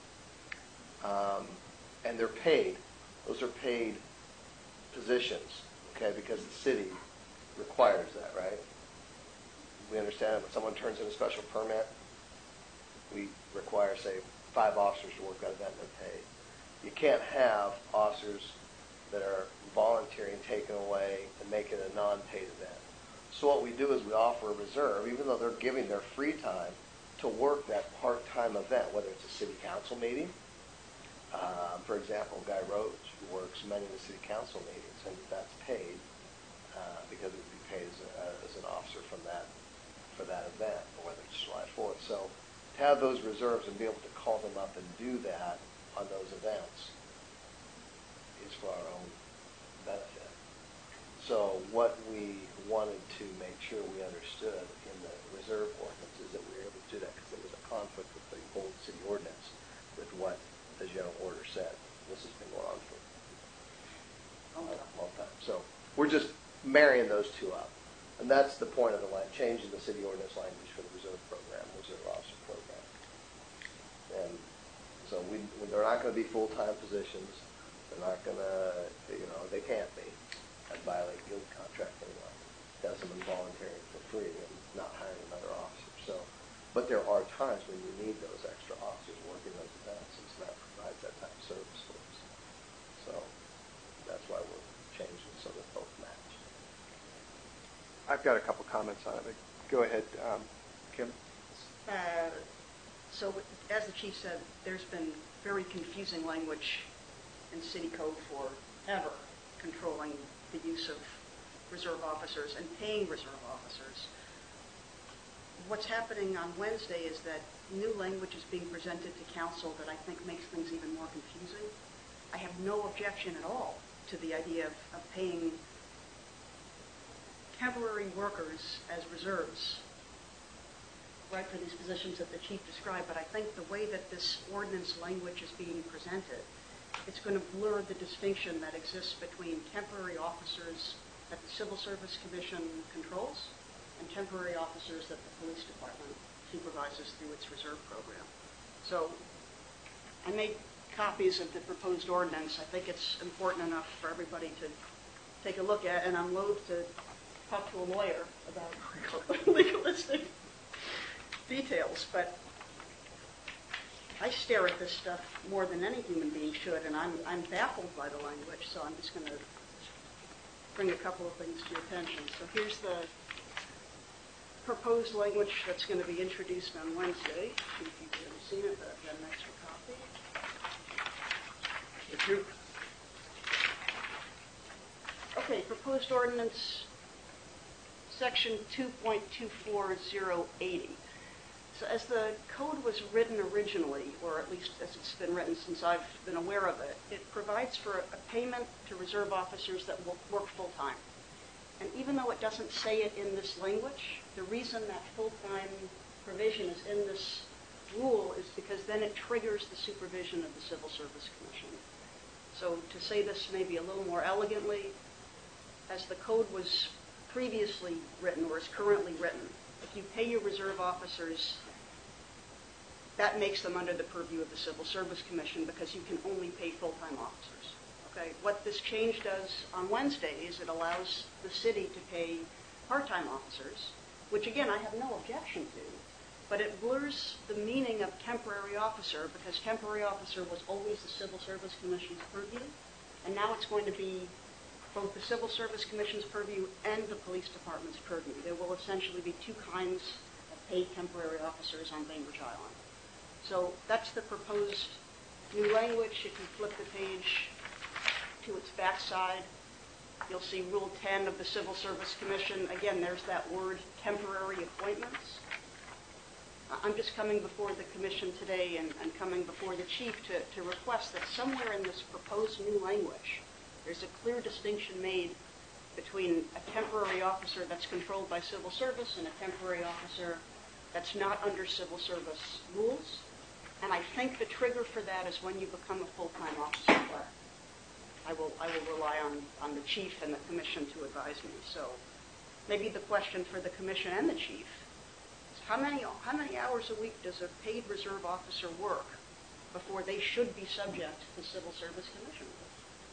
um, and they're paid. Those are paid positions, okay, because the city requires that, right? We understand when someone turns in a special permit, we require, say, five officers to work that event and they're paid. You can't have officers that are volunteering, taken away, and make it a non-paid event. So what we do is we offer a reserve, even though they're giving their free time to work that part-time event, whether it's a city council meeting. Um, for example, Guy Roach works many of the city council meetings, and that's paid uh, because it would be paid as, a, as an officer from that for that event, or whether it's July fourth. So to have those reserves and be able to call them up and do that on those events is for our own benefit. So what we wanted to make sure we understood in the reserve ordinance is that we were able to do that because there was a conflict with the old city ordinance with what the general order said. This has been going on for a long time. So we're just marrying those two up. And that's the point of the line, changing the city ordinance language for the reserve program, reserve officer program. And so we, they're not going to be full-time positions. They're not going to, you know, they can't be. That'd violate guild contract anyway. That's them volunteering for free and not hiring another officer. So, but there are times when you need those extra officers working those events, and so that provides that type of service for us. So that's why we're changing so that both match. I've got a couple comments on it, but go ahead, um, Kim. Uh, so, as the chief said, there's been very confusing language in city code forever controlling the use of reserve officers and paying reserve officers. What's happening on Wednesday is that new language is being presented to council that I think makes things even more confusing. I have no objection at all to the idea of, of paying temporary workers as reserves, right, for these positions that the chief described, but I think the way that this ordinance language is being presented, it's going to blur the distinction that exists between temporary officers that the Civil Service Commission controls and temporary officers that the police department supervises through its reserve program. So I made copies of the proposed ordinance. I think it's important enough for everybody to take a look at, and I'm loath to talk to a lawyer about legalistic details, but I stare at this stuff more than any human being should, and I'm, I'm baffled by the language, so I'm just going to bring a couple of things to your attention. So here's the proposed language that's going to be introduced on Wednesday. If you've already seen it, but I've got an extra copy. Thank you. Okay, proposed ordinance, section two point two four zero eighty. So as the code was written originally, or at least as it's been written since I've been aware of it, it provides for a payment to reserve officers that will work full-time. And even though it doesn't say it in this language, the reason that full-time provision is in this rule is because then it triggers the supervision of the Civil Service Commission. So to say this maybe a little more elegantly, as the code was previously written or is currently written, if you pay your reserve officers, that makes them under the purview of the Civil Service Commission because you can only pay full-time officers. Okay, what this change does on Wednesday is it allows the city to pay part-time officers, which again I have no objection to, but it blurs the meaning of temporary officer because temporary officer was always the Civil Service Commission's purview, and now it's going to be both the Civil Service Commission's purview and the police department's purview. There will essentially be two kinds of paid temporary officers on Bainbridge Island. So that's the proposed new language. If you flip the page to its backside, you'll see Rule ten of the Civil Service Commission. Again, there's that word temporary appointments. I'm just coming before the commission today and, and coming before the chief to, to request that somewhere in this proposed new language, there's a clear distinction made between a temporary officer that's controlled by civil service and a temporary officer that's not under civil service rules. And I think the trigger for that is when you become a full-time officer. I will, I will rely on, on the chief and the commission to advise me. So maybe the question for the commission and the chief is how many, how many hours a week does a paid reserve officer work before they should be subject to the Civil Service Commission rules?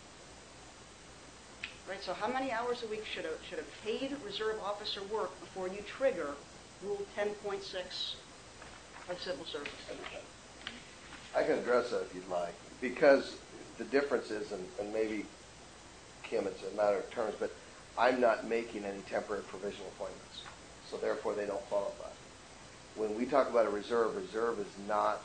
Right, so how many hours a week should a, should a paid reserve officer work before you trigger Rule ten point six of Civil Service Commission? I can address that if you'd like, because the difference is, and, and maybe, Kim, it's a matter of terms, but I'm not making any temporary provisional appointments, so therefore they don't qualify. When we talk about a reserve, reserve is not,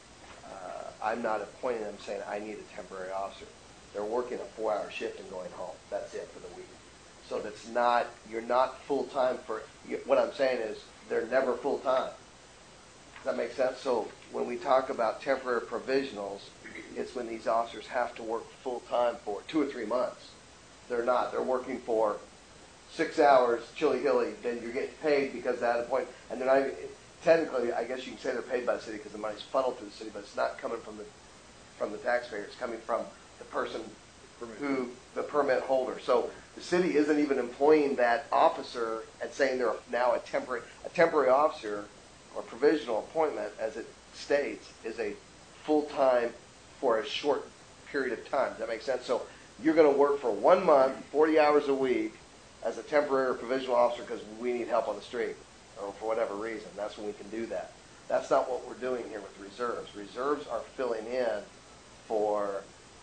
uh, I'm not appointing them saying I need a temporary officer. They're working a four-hour shift and going home. That's it for the week. So that's not, you're not full-time for, you, what I'm saying is they're never full-time. Does that make sense? So when we talk about temporary provisionals, it's when these officers have to work full-time for two or three months. They're not. They're working for six hours, chilly hilly, then you're getting paid because of that point. And they're not even, technically, I guess you can say they're paid by the city because the money's funneled through the city, but it's not coming from the from the taxpayer. It's coming from the person who, the permit holder. So the city isn't even employing that officer and saying they're now a temporary, a temporary officer or provisional appointment, as it states, is a full-time for a short period of time. Does that make sense? So you're going to work for one month, forty hours a week, as a temporary or provisional officer because we need help on the street or for whatever reason. That's when we can do that. That's not what we're doing here with reserves. Reserves are filling in for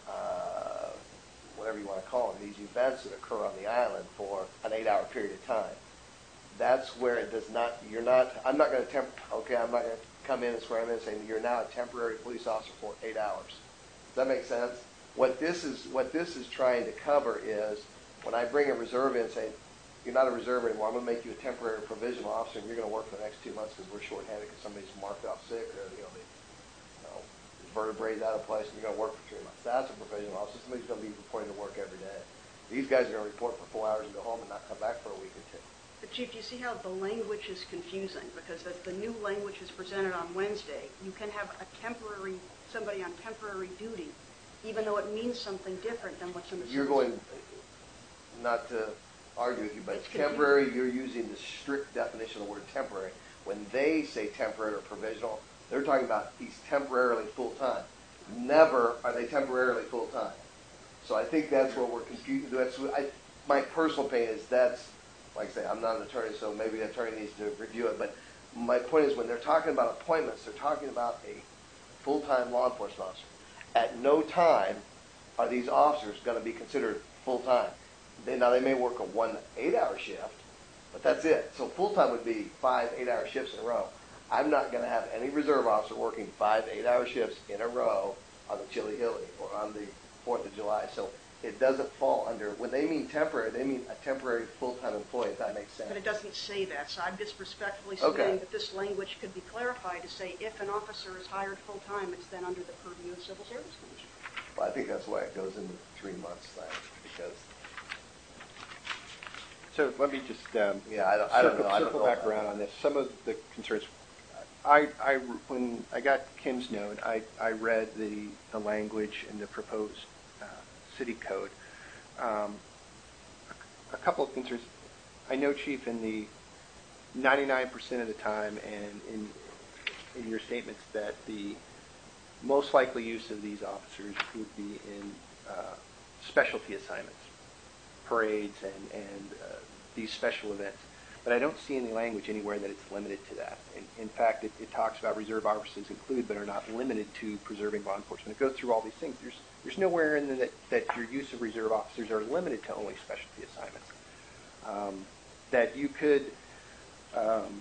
uh, whatever you want to call them, these events that occur on the island for an eight-hour period of time. That's where it does not, you're not, I'm not going to temp, okay, I'm not going to come in and swear in and say you're now a temporary police officer for eight hours. Does that make sense? What this is, what this is trying to cover is when I bring a reserve in and say, you're not a reserve anymore, I'm going to make you a temporary provisional officer and you're going to work for the next two months because we're shorthanded because somebody's marked off sick or, you know, they, you know, vertebrae's out of place and you're going to work for three months. That's a provisional officer. Somebody's going to be reporting to work every day. These guys are going to report for four hours and go home and not come back for a week or two. But Chief, do you see how the language is confusing? Because as the new language is presented on Wednesday, you can have a temporary, somebody on temporary duty, even though it means something different than what's in the You're civil going, not to argue with you, but It's confusing. temporary, you're using the strict definition of the word temporary. When they say temporary or provisional, they're talking about he's temporarily full-time. Never are they temporarily full-time. So I think that's what we're confused. That's what I, my personal opinion is that's, like I say, I'm not an attorney, so maybe the attorney needs to review it. But my point is when they're talking about appointments, they're talking about a full-time law enforcement officer. At no time are these officers going to be considered full-time. They, now, they may work a one eight-hour shift, but that's it. So full-time would be five eight-hour shifts in a row. I'm not going to have any reserve officer working five eight-hour shifts in a row on the Chilly Hilly or on the fourth of July. So it doesn't fall under, when they mean temporary, they mean a temporary full-time employee, if that makes sense. But it doesn't say that, so I'm just respectfully Okay. submitting that this language could be clarified to say if an officer is hired full-time, it's then under the purview of Civil Service Commission. Well, I think that's why it goes into the three months thing, because, So let me just um, yeah, I don't, I don't circle, know. I don't circle know back about around that. on this. Some of the concerns, I, I, when I got Kim's note, I, I read the, the language in the proposed uh, city code. Um, a, a couple of concerns. I know, Chief, in the ninety-nine percent of the time and in, in your statements that the most likely use of these officers would be in uh, specialty assignments, parades and, and uh, these special events. But I don't see any language anywhere that it's limited to that. In, in fact, it, it talks about reserve officers include but are not limited to preserving law enforcement. It goes through all these things. There's, there's nowhere in there that, that your use of reserve officers are limited to only specialty assignments. Um, that you could um,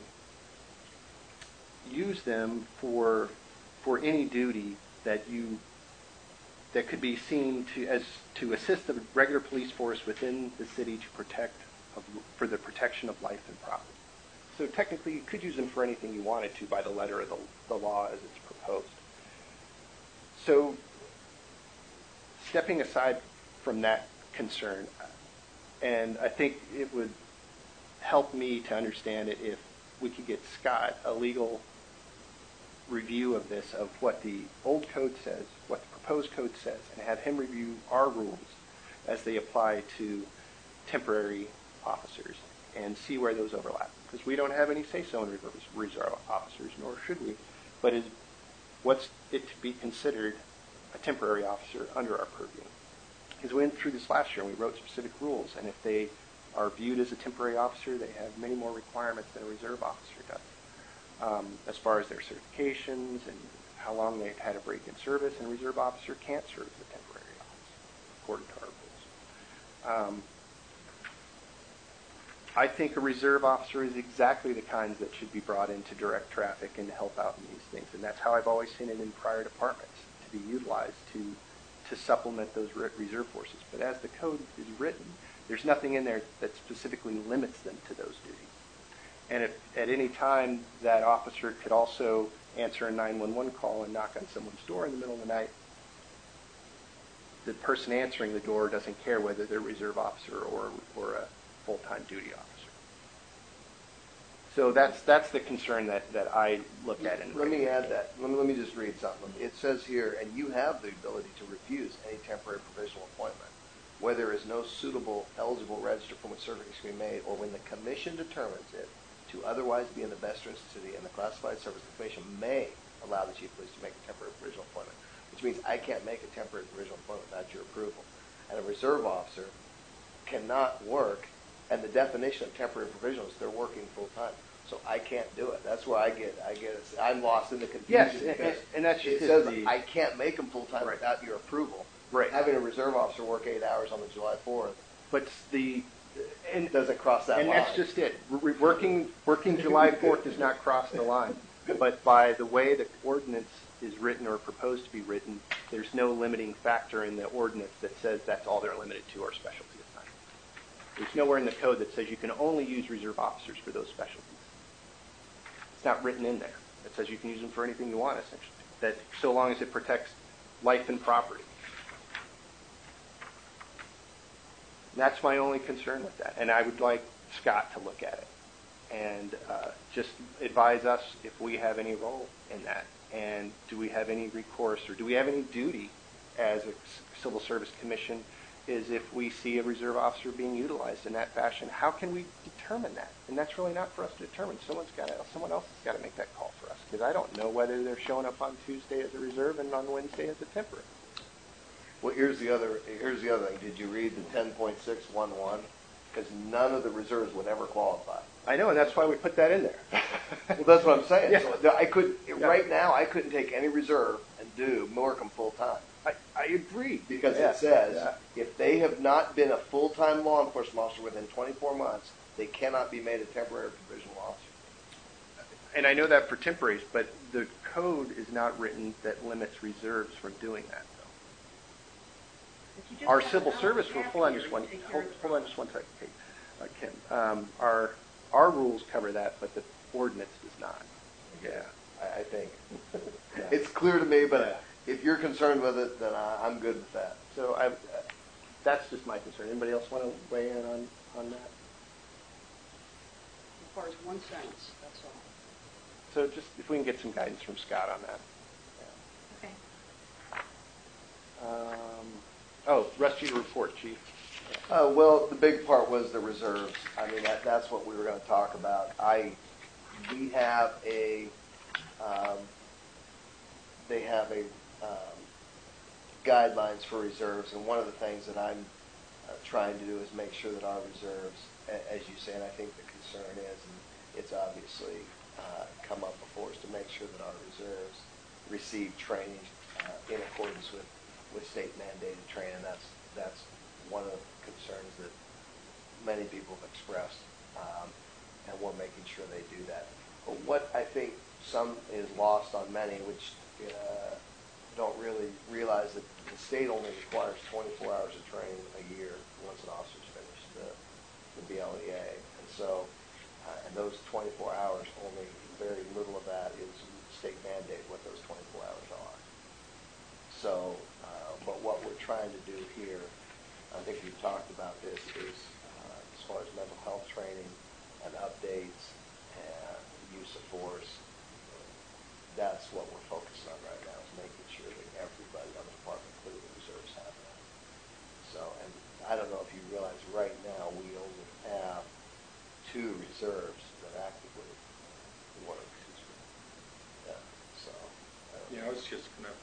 use them for for any duty that you that could be seen to as to assist the regular police force within the city to protect of, for the protection of life and property. So technically, you could use them for anything you wanted to by the letter of the, the law as it's proposed. So, stepping aside from that concern, and I think it would help me to understand it if we could get Scott a legal review of this, of what the old code says, what the proposed code says, and have him review our rules as they apply to temporary officers and see where those overlap. Because we don't have any say-so in reserve officers, nor should we. But is what's it to be considered a temporary officer under our purview? Because we went through this last year and we wrote specific rules, and if they are viewed as a temporary officer, they have many more requirements than a reserve officer does. Um, as far as their certifications and how long they've had a break in service, and a reserve officer can't serve as a temporary officer, according to our rules. Um, I think a reserve officer is exactly the kinds that should be brought in to direct traffic and to help out in these things, and that's how I've always seen it in prior departments, to be utilized to to supplement those re- reserve forces. But as the code is written, there's nothing in there that specifically limits them to those duties. And if at any time that officer could also answer a nine one one call and knock on someone's door in the middle of the night, the person answering the door doesn't care whether they're a reserve officer or or a full-time duty officer. So that's that's the concern that, that I look at. In Let me add that. Let me, let me just read something. It says here, and you have the ability to refuse any temporary provisional appointment, where there is no suitable eligible register from which service can be made, or when the commission determines it to otherwise be in the best interest of the city, and the classified service the commission may allow the chief of police to make a temporary provisional appointment, which means I can't make a temporary provisional appointment without your approval. And a reserve officer cannot work, and the definition of temporary provisional is they're working full time. So I can't do it. That's where I get, I get, it. I'm lost in the confusion. Yes, and, because and that's just it says the, I can't make them full time Right. without your approval. Right. Having a reserve officer work eight hours on the July fourth but the and doesn't cross that and line. that's just it. Re- working working July fourth does not cross the line. But by the way the ordinance is written or proposed to be written, there's no limiting factor in the ordinance that says that's all they're limited to or specialty assignments. There's nowhere in the code that says you can only use reserve officers for those specialties. It's not written in there. It says you can use them for anything you want, essentially. That so long as it protects life and property. That's my only concern with that, and I would like Scott to look at it and uh, just advise us if we have any role in that, and do we have any recourse or do we have any duty as a civil service commission is if we see a reserve officer being utilized in that fashion, how can we determine that? And that's really not for us to determine. Someone's got to, someone else has got to make that call for us, because I don't know whether they're showing up on Tuesday as a reserve and on Wednesday as a temporary. Well, here's the other. Here's the other thing. Did you read the ten point six one one? Because none of the reserves would ever qualify. I know, and that's why we put that in there. Well, that's what I'm saying. Yeah. So I could Yeah. right now. I couldn't take any reserve and do Morecambe full time I, I agree. because Yeah. it says Yeah. if they have not been a full time law enforcement officer within twenty-four months, they cannot be made a temporary provisional officer. And I know that for temporaries, but the code is not written that limits reserves from doing that, though. But you just Our have civil an hour service and a rules, half hold on here just to one, take care hold, of this hold on just one second, Kate. Uh, Kim. Um, our, our rules cover that, but the ordinance does not. Okay. Yeah. I, I think. Yeah. It's clear to me, but if you're concerned with it, then I, I'm good with that. So I, uh, that's just my concern. Anybody else want to weigh in on, on that? As far as one sentence, that's all. So just, if we can get some guidance from Scott on that. Okay. Um, oh, rest of your report, Chief. Uh, well, the big part was the reserves. I mean, that, that's what we were going to talk about. I, we have a, um, they have a um, guidelines for reserves, and one of the things that I'm uh, trying to do is make sure that our reserves, a- as you say, and I think the concern is, and it's obviously uh, come up before, is to make sure that our reserves receive training uh, in accordance with, with state mandated training. That's that's one of the concerns that many people have expressed, um, and we're making sure they do that. But what I think some is lost on many, which uh, don't really realize that the state only requires twenty-four hours of training a year once an officer's finished the, the B L E A. And so, uh, and those twenty-four hours, only very little of that is state mandate what those twenty-four hours are. So, uh, but what we're trying to do here, I think we've talked about this, is uh, as far as mental health training and updates and use of force, that's what we're focusing on right now, is making sure that everybody on the department, including the reserves, have that. So, and I don't know if you realize right now we only have two reserves that actively work. Yeah, so. I don't Yeah, I was just going to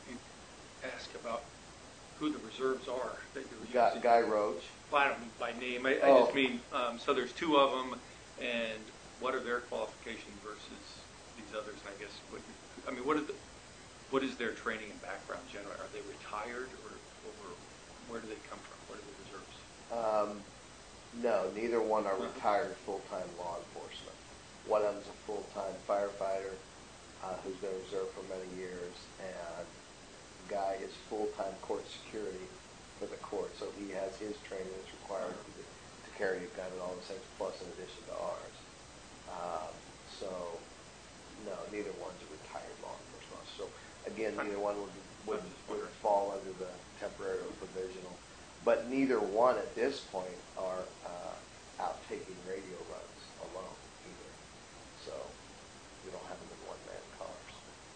ask about who the reserves are that you're Guy, using. Guy Roach. Well, I don't mean by name. I, I Oh. just mean, um, so there's two of them, and what are their qualifications versus these others? And I guess, what, I mean, what are the, what is their training and background generally? Are they retired, or, or where do they come from? What are the reserves? Um, no, neither one are retired full-time law enforcement. One of them's a full-time firefighter uh, who's been reserved for many years, and Guy is full-time court security for the court, so he has his training that's required to, to carry a gun and all those things, plus in addition to ours. Um, so, no, neither one's a retired law enforcement officer. So, again, neither one would, would, would fall under the temporary or provisional. But neither one at this point are uh, out taking radio runs alone either. So, we don't have them in one-man cars.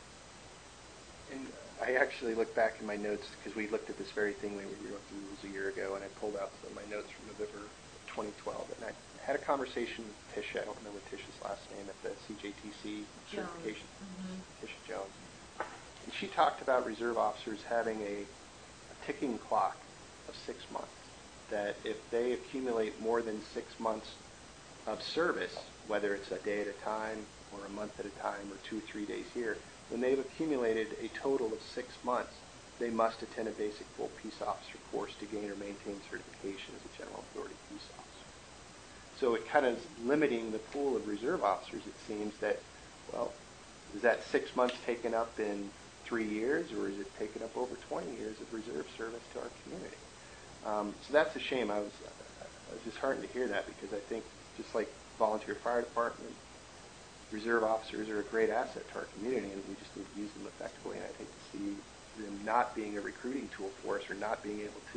And I actually looked back in my notes, because we looked at this very thing when we were going through the rules a year ago, and I pulled out some of my notes from November twenty twelve, and I had a conversation with Tisha, I don't remember Tisha's last name, at the C J T C Jones. certification, Mhm. Tisha Jones. And she talked about reserve officers having a, a ticking clock of six months, that if they accumulate more than six months of service, whether it's a day at a time or a month at a time or two, three days here, when they've accumulated a total of six months, they must attend a basic full peace officer course to gain or maintain certification as a general authority peace officer. So it kind of is limiting the pool of reserve officers, it seems, that, well, is that six months taken up in three years, or is it taken up over twenty years of reserve service to our community? Um, so that's a shame. I was, I was disheartened to hear that, because I think just like volunteer fire department, reserve officers are a great asset to our community, and we just need to use them effectively. And I'd hate to see them not being a recruiting tool for us, or not being able to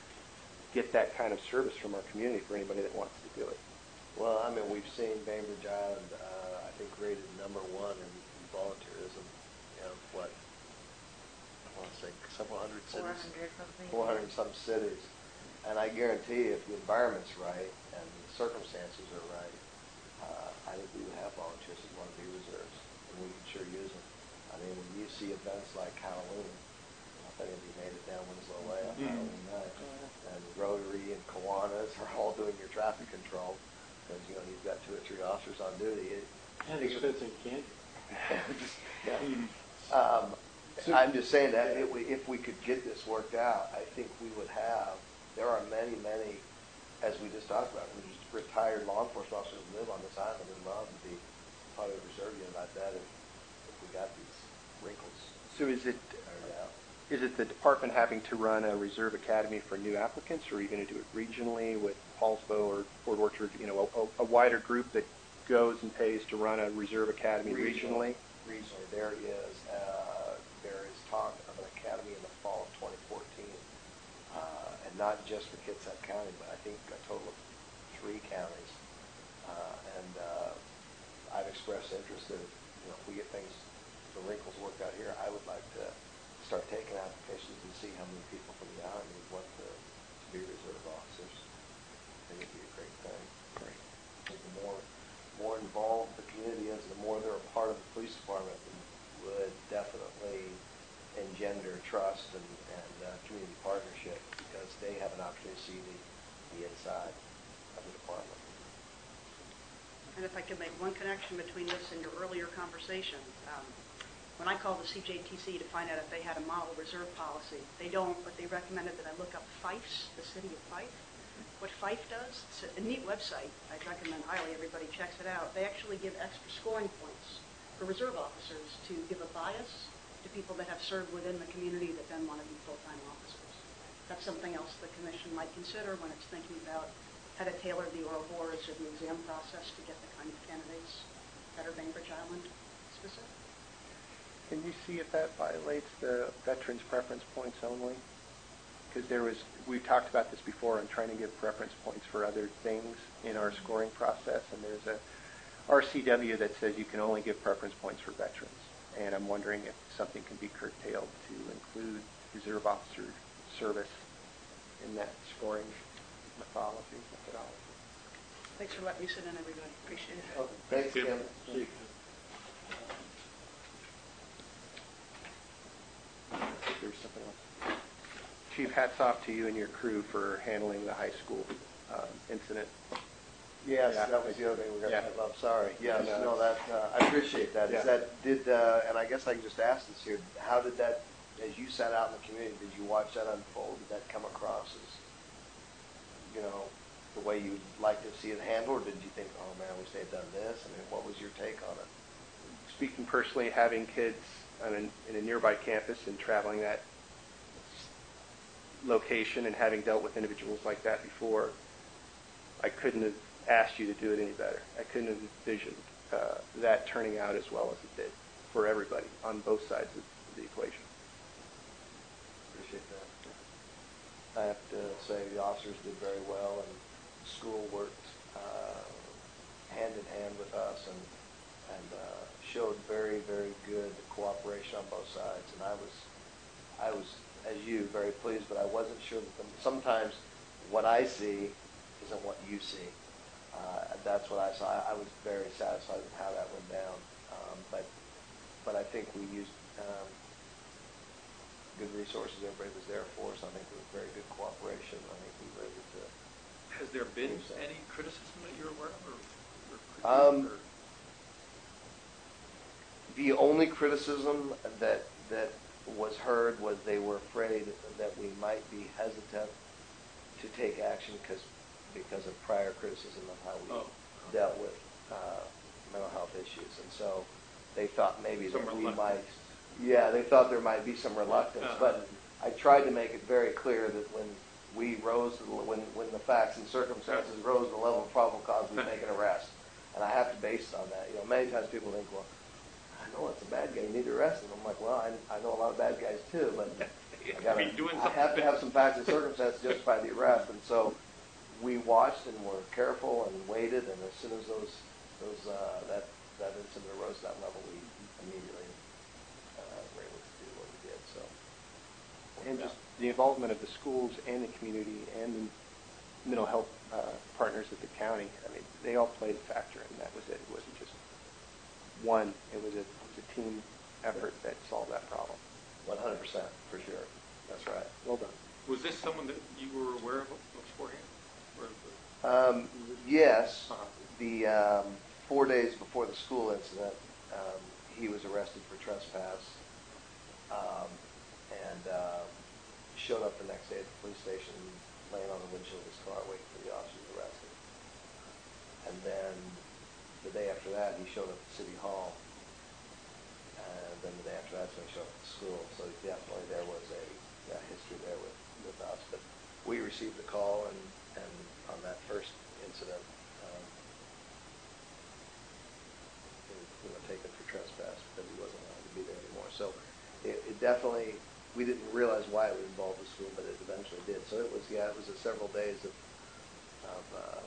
get that kind of service from our community for anybody that wants to do it. Well, I mean, we've seen Bainbridge Island, uh, I think, rated number one in, in volunteerism. You know, what? I want to say several hundred cities. four hundred something. four hundred some cities. And I guarantee you, if the environment's right and the circumstances are right, uh, I think we would have volunteers that want to be reserves, and we can sure use them. I mean, when you see events like Halloween, I think if you made it down Winslow Way on Mm. Halloween night, and Rotary and Kiwanis are all doing your traffic control, because, you know, you've got two or three officers on duty. It, And dispensing candy. yeah. Mm. Um, So- I'm just saying that if we, if we could get this worked out, I think we would have, there are many, many, as we just talked about, we just retired law enforcement officers who live on this island and love to be part of the reserve unit. I bet if, if we got these wrinkles So is it, ironed out. Is it the department having to run a reserve academy for new applicants, or are you going to do it regionally with Paulsbo or Port Orchard, you know, a, a wider group that goes and pays to run a reserve academy regionally? Regionally, there is, uh, there is talk of an academy in the fall of twenty fourteen, uh, and not just for Kitsap County, but I think a total of three counties. Uh, and uh, I've expressed interest that, you know, if we get things, the wrinkles worked out here, I would like to start taking applications and see how many people from the Army would want to, to be reserve officers. I think it'd be a great thing. Great. I think the more, more involved the community is, the more they're a part of the police department, would definitely engender trust and, and uh, community partnership, because they have an opportunity to see the, the inside of the department. And if I could make one connection between this and your earlier conversation, um, when I called the C J T C to find out if they had a model reserve policy, they don't, but they recommended that I look up FIFES, the city of Fife. What FIFE does, it's a neat website. I'd recommend highly everybody checks it out. They actually give extra scoring points for reserve officers to give a bias to people that have served within the community that then want to be full-time officers. That's something else the commission might consider when it's thinking about how to tailor the oral boards or the exam process to get the kind of candidates that are Bainbridge Island specific. Can you see if that violates the veterans preference points only? Because there was, we talked about this before on trying to give preference points for other things in our scoring process, and there's a R C W that says you can only give preference points for veterans. And I'm wondering if something can be curtailed to include reserve officer service in that scoring methodology. methodology. Thanks for letting me sit in, everybody. Appreciate it. Oh, thanks, Tim. Tim. There's something else. Chief, hats off to you and your crew for handling the high school um, incident. Yes, Yeah. that was the other thing we got Yeah. to I'm sorry. Yes, No, no, that, uh, I appreciate that. Yeah. Is that, did, uh, and I guess I can just ask this here, how did that, as you sat out in the community, did you watch that unfold? Did that come across as, you know, the way you'd like to see it handled, or did you think, oh man, I wish they'd done this? I mean, what was your take on it? Speaking personally, having kids on an, in a nearby campus and traveling that location and having dealt with individuals like that before, I couldn't have asked you to do it any better. I couldn't have envisioned uh, that turning out as well as it did for everybody on both sides of the equation. Appreciate that. I have to say the officers did very well, and the school worked uh, hand in hand with us and and uh, showed very, very good cooperation on both sides. And I was, I was, as you, very pleased, but I wasn't sure that the, sometimes what I see isn't what you see. Uh, that's what I saw. I, I was very satisfied with how that went down. Um, but, but I think we used um, good resources. Everybody was there for us. I think it was very good cooperation. I think we were able to. Has there been any criticism that you're aware of, or, or critique, Um, or? The only criticism that that was heard was they were afraid that we might be hesitant to take action because because of prior criticism of how we Oh. dealt with uh, mental health issues, and so they thought maybe Some that we reluctance. might. Yeah, they thought there might be some reluctance, Uh-huh. but I tried to make it very clear that when we rose, to the, when when the facts and circumstances rose to the level of probable cause, we'd make an arrest, and I have to base it on that. You know, many times people think, well, I know it's a bad guy, you need to arrest him. I'm like, well, I, I know a lot of bad guys too, but I gotta, Be doing I have to something. have some facts and circumstances to justify the arrest. And so we watched and were careful and waited, and as soon as those, those, uh, that, that incident arose to that level, we immediately, uh, were able to do what we did, so. And just the involvement of the schools and the community and the mental health uh, partners at the county, I mean, they all played a factor, and that was it. It wasn't just one. It was a, it was a team effort that solved that problem. One hundred percent, for sure. That's right. Well done. Was this someone that you were aware of beforehand? Or the, Um, yes, Uh-huh. the, um, four days before the school incident, um, he was arrested for trespass, um, and, uh, showed up the next day at the police station, laying on the windshield of his car, waiting for the officers to arrest him. And then, the day after that, he showed up at City Hall, and then the day after that's when he showed up at school. So definitely there was a yeah, history there with, with us. But we received the call, and, and on that first incident, um, he was, you know, taken for trespass because he wasn't allowed to be there anymore. So it, it definitely, we didn't realize why it would involve the school, but it eventually did. So it was, yeah, it was a several days of, of uh,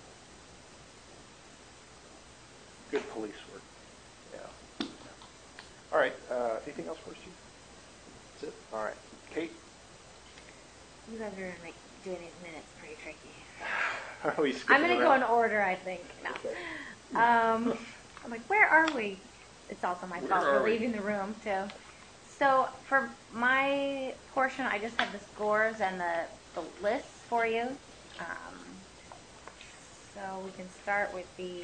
Good police work. yeah. All right, uh, anything else for us, Chief? That's it? All right. Kate? You guys are gonna make doing these minutes pretty tricky. Are we skipping I'm gonna around? go in order, I think. No. Okay. Um, I'm like, where are we? It's also my Where fault are for we? leaving the room too. So for my portion, I just have the scores and the, the lists for you. Um, so we can start with the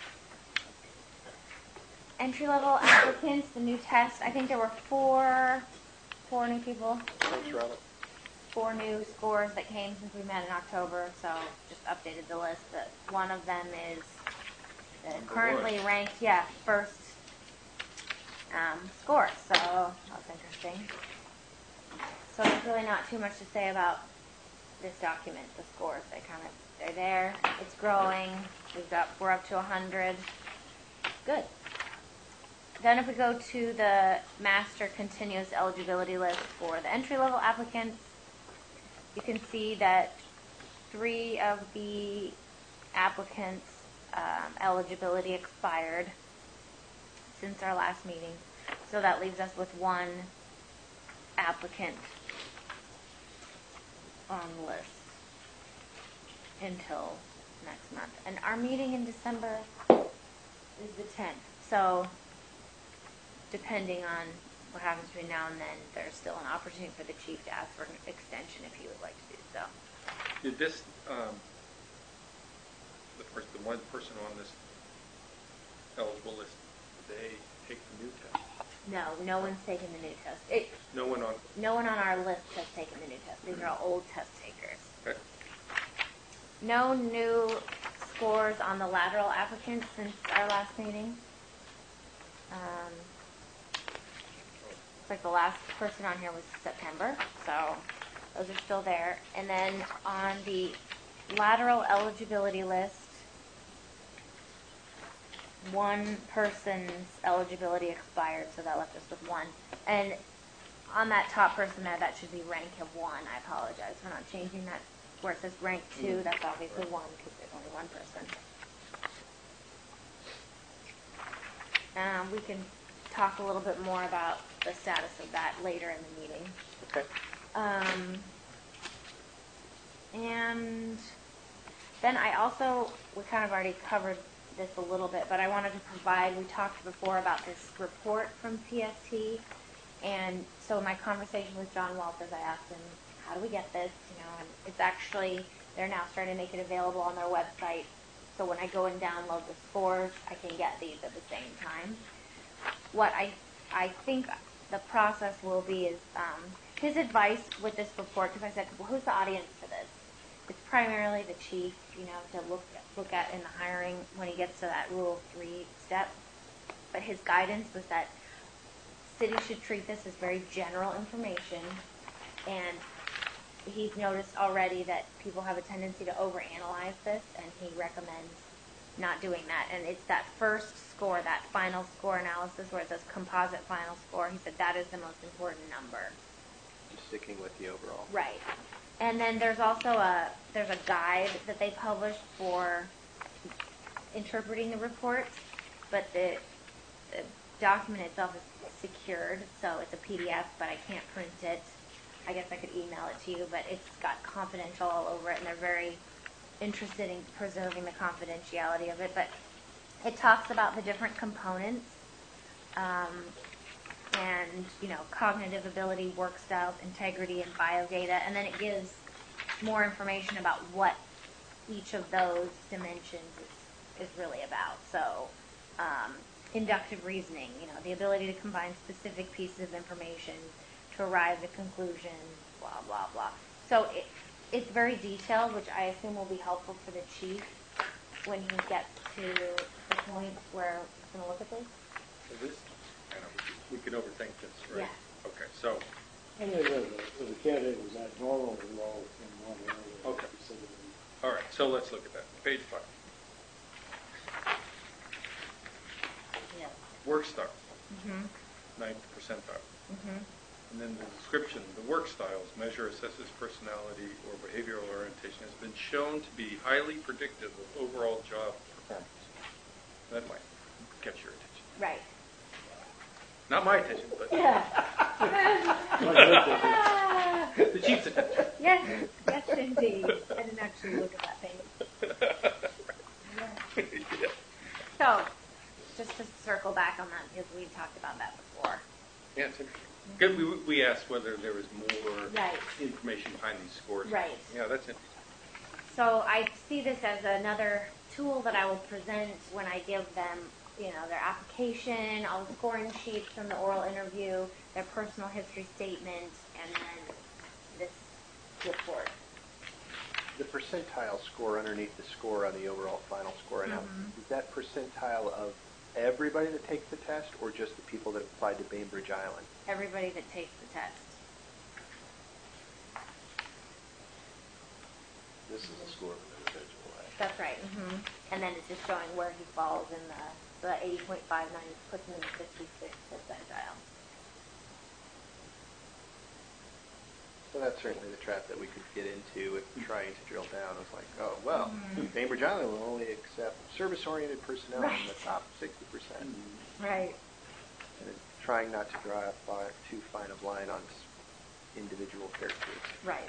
entry-level applicants, the new test. I think there were four, four new people. Thanks, Robert. Four new scores that came since we met in October, so just updated the list. But one of them is uh, Number currently one. ranked, yeah, first um, score. So that's interesting. So there's really not too much to say about this document. The scores, they kind of they're there. It's growing. We've got we're up to a hundred. Good. Then if we go to the master continuous eligibility list for the entry-level applicants, you can see that three of the applicants' um, eligibility expired since our last meeting. So that leaves us with one applicant on the list until next month. And our meeting in December is the tenth. So depending on what happens between now and then, there's still an opportunity for the chief to ask for an extension if he would like to do so. Did this, um, the person, the one person on this eligible list, did they take the new test? No, no one's taken the new test. It, No one on, no one on our list has taken the new test. These are all old test takers. okay. No new scores on the lateral applicants since our last meeting. Um, looks like the last person on here was September, so those are still there. And then on the lateral eligibility list, one person's eligibility expired, so that left us with one. And on that top person there, that should be rank of one. I apologize for not changing that. Where it says rank two, that's obviously one because there's only one person. Um, we can talk a little bit more about the status of that later in the meeting. Okay. Um, and then I also, we kind of already covered this a little bit, but I wanted to provide, we talked before about this report from P S T, and so in my conversation with John Walters, I asked him, how do we get this, you know, and it's actually, they're now starting to make it available on their website, so when I go and download the scores, I can get these at the same time. What I, I think the process will be is, um, his advice with this report, because I said, well, who's the audience for this? It's primarily the chief, you know, to look look at in the hiring when he gets to that rule three step. But his guidance was that cities should treat this as very general information, and he's noticed already that people have a tendency to overanalyze this, and he recommends not doing that. And it's that first score, that final score analysis where it says composite final score. He said that is the most important number. Just sticking with the overall. Right. And then there's also a there's a guide that they published for interpreting the reports, but the, the document itself is secured, so it's a P D F, but I can't print it. I guess I could email it to you, but it's got confidential all over it, and they're very interested in preserving the confidentiality of it. But it talks about the different components, um, and, you know, cognitive ability, work styles, integrity, and biodata, and then it gives more information about what each of those dimensions is, is really about. So, um, inductive reasoning, you know, the ability to combine specific pieces of information to arrive at a conclusion, blah, blah, blah. So it, it's very detailed, which I assume will be helpful for the chief when he gets to the point where he's going to look at this. So this, I don't know, we can overthink this, right? Yes. Okay, so, And if the, if the candidate was not normally low in one area. Okay. consider them- all right, so let's look at that. Page five. Yes. Work style, Mm-hmm. ninth percentile. Mm-hmm. And then the description, the work styles measure, assesses personality or behavioral orientation has been shown to be highly predictive of overall job performance. That might catch your attention. Right. Not my attention, but Yeah. the chief's attention. Yes, yes, indeed. I didn't actually look at that page. Yeah. So, just to circle back on that, because we talked about that before. Yeah, it's interesting. Good. We, we asked whether there was more Right. information behind these scores. Right. Yeah, that's interesting. So I see this as another tool that I will present when I give them, you know, their application, all the scoring sheets from the oral interview, their personal history statement, and then this report. The percentile score underneath the score on the overall final score, now, Mhm. is that percentile of everybody that takes the test, or just the people that applied to Bainbridge Island? Everybody that takes the test. This is a score of an individual, right? That's right. hmm And then it's just showing where he falls in the, the eighty point five nine puts him in the fifty-sixth percentile. So that's certainly the trap that we could get into if trying to drill down. It's like, oh, well, Bainbridge Island will only accept service-oriented personnel in the Right. top sixty percent. Right. And it's trying not to draw a fi- too fine of line on s- individual characteristics. Right.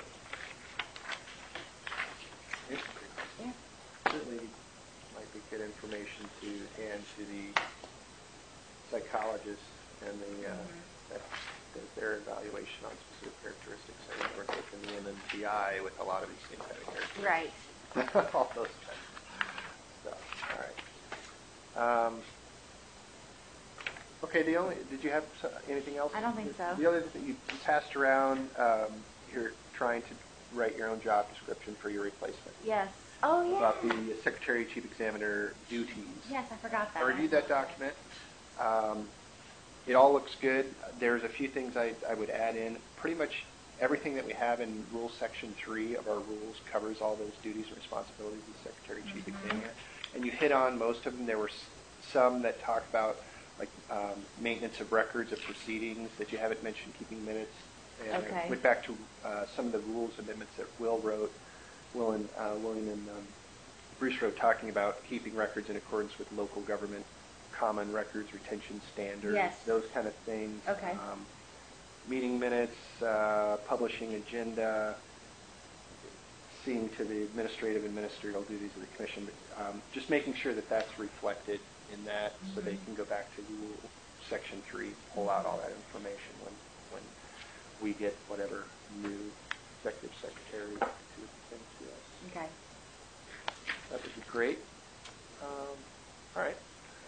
Yeah. Certainly might be good information to hand to the psychologist and the, uh, Mhm. that does their evaluation on specific characteristics. I think we're taking the M M P I with a lot of these same kind of characteristics. Right. All those kinds of stuff. All right. Um, okay, the only, did you have so- anything else? I don't think so. The other thing, you passed around, um, you're trying to write your own job description for your replacement. Yes. Oh, yeah. About the Secretary Chief Examiner duties. Yes, I forgot that. I reviewed that document. Um, It all looks good. There's a few things I, I would add in. Pretty much everything that we have in Rule Section three of our rules covers all those duties and responsibilities of the Secretary Chief Mhm. Examiner. And you hit on most of them. There were s- some that talk about like um, maintenance of records of proceedings that you haven't mentioned, keeping minutes. And Okay. I went back to uh, some of the rules amendments that Will wrote, Will and uh, William and um, Bruce wrote, talking about keeping records in accordance with local government common records retention standards, Yes. those kind of things. Okay. Um, meeting minutes, uh, publishing agenda, seeing to the administrative and ministerial duties of the commission, but um, just making sure that that's reflected in that, so they Mhm. can go back to Rule Section three, pull out all that information when when we get whatever new executive secretary to send to us. Okay. That would be great. Um, all right.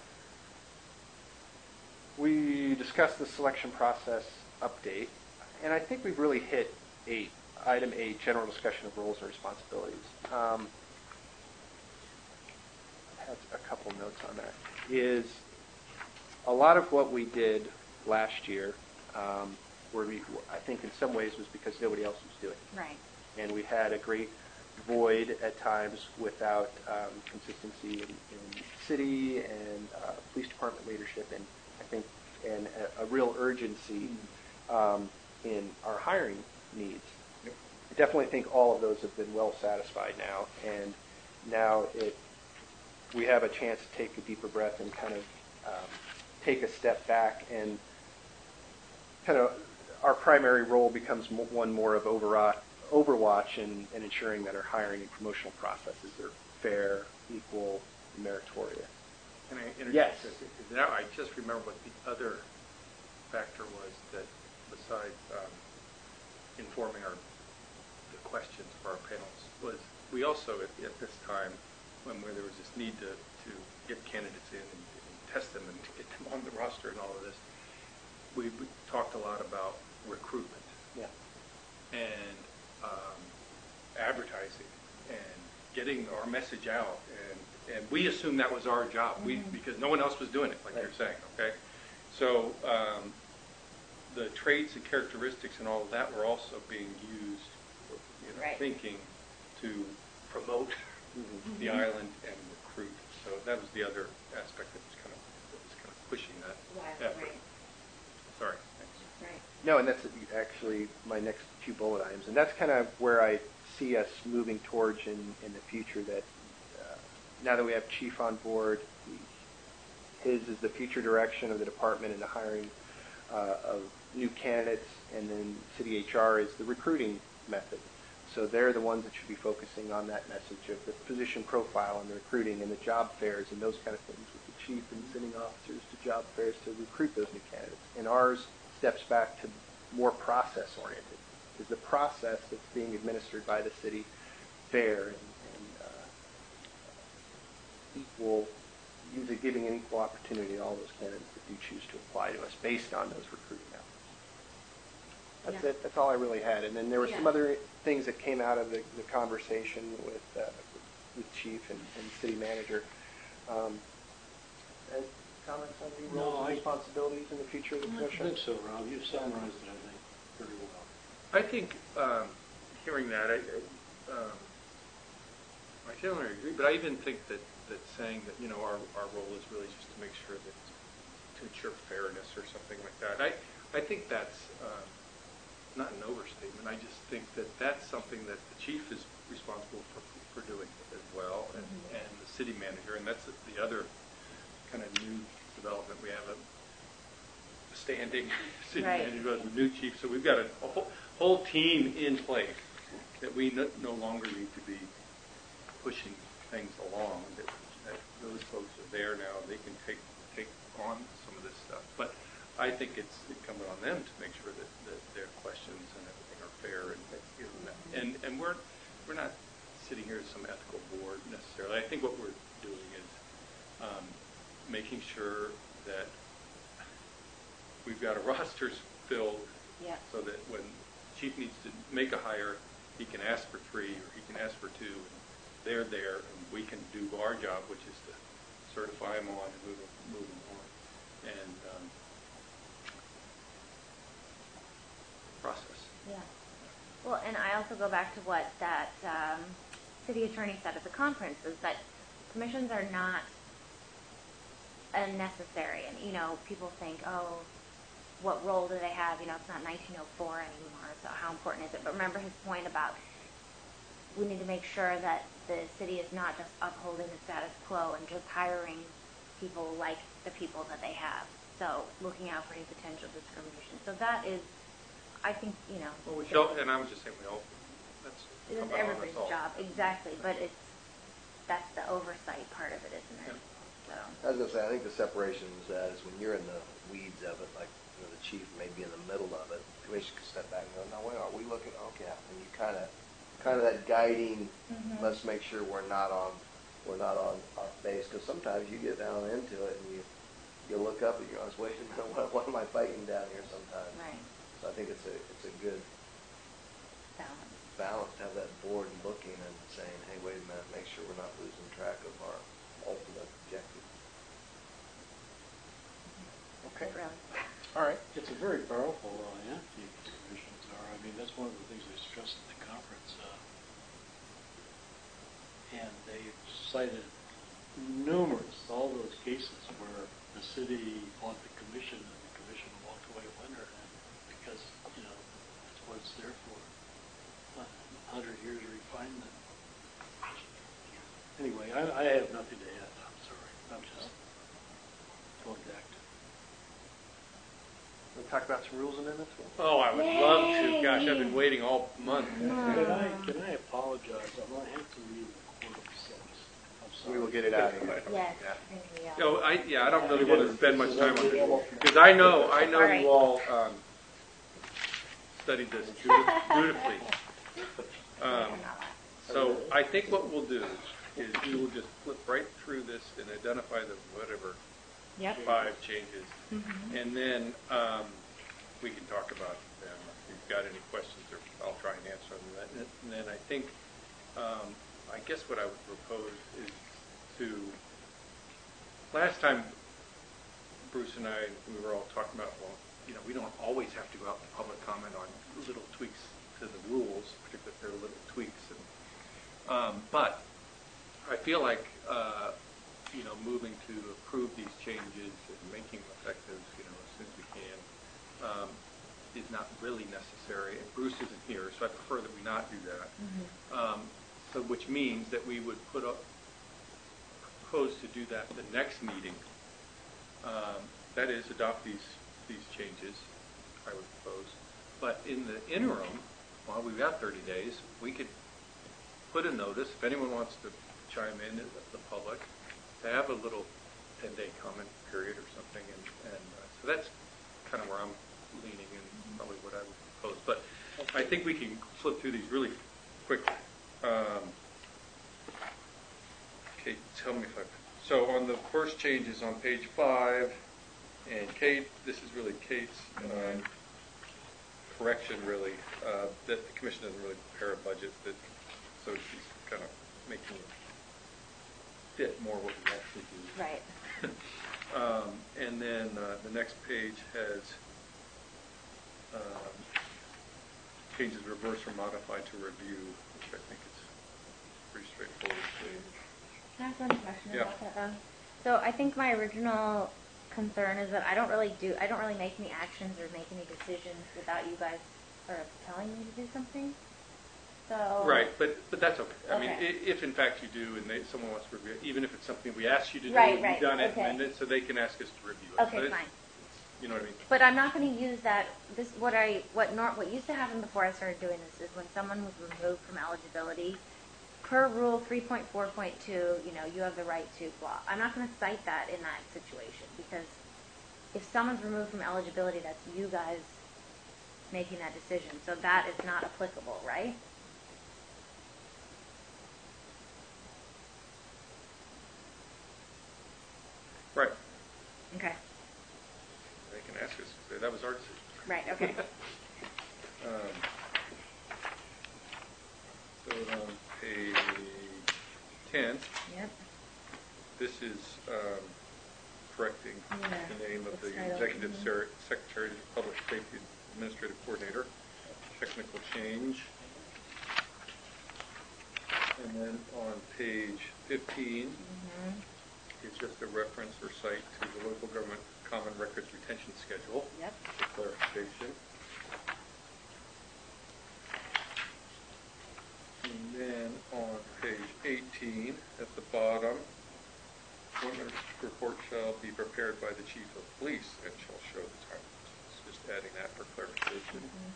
We discussed the selection process update, and I think we've really hit eight. Item eight, general discussion of roles and responsibilities. Um, I have a couple notes on that. Is a lot of what we did last year, um, where we, I think in some ways was because nobody else was doing it. Right. And we had a great void at times without um, consistency in, in city and uh, police department leadership, and I think and a, a real urgency um, in our hiring needs. Yep. I definitely think all of those have been well satisfied now, and now it we have a chance to take a deeper breath and kind of um, take a step back, and kind of our primary role becomes mo- one more of overwatch, overwatch and, and ensuring that our hiring and promotional processes are fair, equal, and meritorious. Can I interject? Yes. this? Because now I just remember what the other factor was that besides um, informing our the questions for our panels was we also at, at this time when where there was this need to, to get candidates in and, and test them and to get them on the roster and all of this, we, we talked a lot about recruitment Yeah. and um, advertising and getting our message out, and and we assumed that was our job. We Mhm. because no one else was doing it, like Right. you're saying. Okay, so um, the traits and characteristics and all of that were also being used, you know, Right. thinking to promote the island and recruit. So that was the other aspect that was kind of that was kind of pushing that Right, effort. right. Sorry. Thanks. Right. No, and that's actually my next few bullet items, and that's kind of where I see us moving towards in, in the future. That uh, now that we have Chief on board, he, his is the future direction of the department and the hiring uh, of new candidates, and then City H R is the recruiting method. So they're the ones that should be focusing on that message of the position profile and the recruiting and the job fairs and those kind of things with the chief and sending officers to job fairs to recruit those new candidates. And ours steps back to more process-oriented. Is the process that's being administered by the city fair and, and uh, equal, usually giving an equal opportunity to all those candidates that do choose to apply to us based on those recruiting efforts. That's Yeah. it. That's all I really had. And then there were some Yeah. other things that came out of the, the conversation with uh, with chief and, and city manager. Um, Ed, comments on the roles No, and I- responsibilities in the future of the I commission? think so, Rob. You've summarized it, I think, pretty well. I think um, hearing that, I, I, um, I generally agree, but I even think that, that saying that, you know, our, our role is really just to make sure that, to ensure fairness or something like that. I, I think that's um, not an overstatement. I just think that that's something that the chief is responsible for, for doing as well, and, Mhm. and the city manager, and that's the other kind of new development. We have a standing city Right. manager as a new chief, so we've got a, a whole, whole team in place that we no, no longer need to be pushing things along. That, that those folks are there now; they can take take on some of this stuff. But I think it's incumbent on them to make sure that, that their questions and everything are fair and that, you know, that, and and we're we're not sitting here as some ethical board necessarily. I think what we're doing is um, making sure that we've got our rosters filled, Yeah. so that when chief needs to make a hire, he can ask for three or he can ask for two, and they're there, and we can do our job, which is to certify them on and move them, move them on, and um, process. Yeah. Well, and I also go back to what that um, city attorney said at the conference, is that commissions are not unnecessary. And, you know, people think, oh, what role do they have? You know, it's not nineteen oh four anymore, so how important is it? But remember his point about we need to make sure that the city is not just upholding the status quo and just hiring people like the people that they have. So looking out for any potential discrimination. So that is, I think, you know. Well, we should, and I was just saying, we all, that's It's incumbent on us everybody's all. job, exactly, but it's, that's the oversight part of it, isn't it? So, I was gonna say, I think the separation is that is when you're in the weeds of it, like, you know, the chief may be in the middle of it, the commission can step back and go, no, wait, are we looking, okay, and you kind of, kind of that guiding, Mhm. let's make sure we're not on, we're not on off base, because sometimes you get down into it and you, you look up and you're always, wait a minute, what, what am I fighting down here sometimes? right, So I think it's a, it's a good balance. balance to have that board looking and saying, hey, wait a minute, make sure we're not losing track of our ultimate objective. Okay. It really. All right. It's a very powerful uh, entity, these commissions are. I mean, that's one of the things they stressed at the conference. Uh, and they cited numerous, all those cases where the city fought the commission and the commission walked away a winner. And because, you know, that's what it's there for. A hundred years of refinement. Anyway, I, I have nothing to add. I'm sorry. I'm just going back to We'll talk about some rules amendments. Oh, I would Yay! love to. Gosh, I've been waiting all month. Can I, can I apologize? I'm going to have to read the quarter of six. I'm sorry. We will get it out of here. Yes, Yeah. thank you. You know, I, yeah, I don't really want to spend much time on it, because I know, I know All right. you all um, studied this beauti- beautifully. Um, so I think what we'll do is we will just flip right through this and identify the whatever Yep. five changes, Mhm. and then um, we can talk about them. If you've got any questions, or I'll try and answer them. And then- and then I think, um, I guess what I would propose is to, last time Bruce and I, we were all talking about, well, you know, we don't always have to go out to public comment on little tweaks to the rules, particularly if they're little tweaks. And, um, but I feel like, uh, you know, moving to approve these changes and making them effective, you know, as soon as we can, um, is not really necessary. And Bruce isn't here, so I prefer that we not do that. Mm-hmm. Um, so which means that we would put up, propose to do that the next meeting. Um, that is, adopt these these changes, I would propose. But in the interim, while we've got thirty days, we could put a notice, if anyone wants to chime in, the public, to have a little ten-day comment period or something. And, and uh, so that's kind of where I'm leaning and probably what I would propose. But I think we can flip through these really quick. Um, Kate, tell me if I... So on the first changes on page five, and Kate, this is really Kate's uh, correction, really, uh, that the commission doesn't really prepare a budget, that, so she's kind of making it fit more what we actually do. Right. um, and then uh, the next page has um, changes reverse or modified to review, which I think is pretty straightforward. Can I ask one question Yeah. about that though? So I think my original concern is that I don't really do, I don't really make any actions or make any decisions without you guys sort of telling me to do something. So Right, but but that's okay. I mean, Okay. i- if in fact you do, and they, someone wants to review it, even if it's something we asked you to do, Right, and right, you've done it, okay. and then, so they can ask us to review it. Okay, But it's- fine. You know what I mean? But I'm not going to use that. This what I what nor, what used to happen before I started doing this is when someone was removed from eligibility, per rule three point four point two, you know, you have the right to blah. I'm not going to cite that in that situation because if someone's removed from eligibility, that's you guys making that decision. So that is not applicable, right? Right. Okay. They can ask us. Say, that was our decision. Right. Okay. Um, so on page ten, Yep. this is um, correcting Yeah, the name of the the title. Executive Mhm. Ser- Secretary to Public Safety Administrative Coordinator. Technical change. And then on page fifteen, Mm-hmm. it's just a reference or cite to the local government common records retention schedule Yep. for clarification. And then on page eighteen, at the bottom, appointment report shall be prepared by the chief of police and shall show the time. It's just adding that for clarification. Mm-hmm.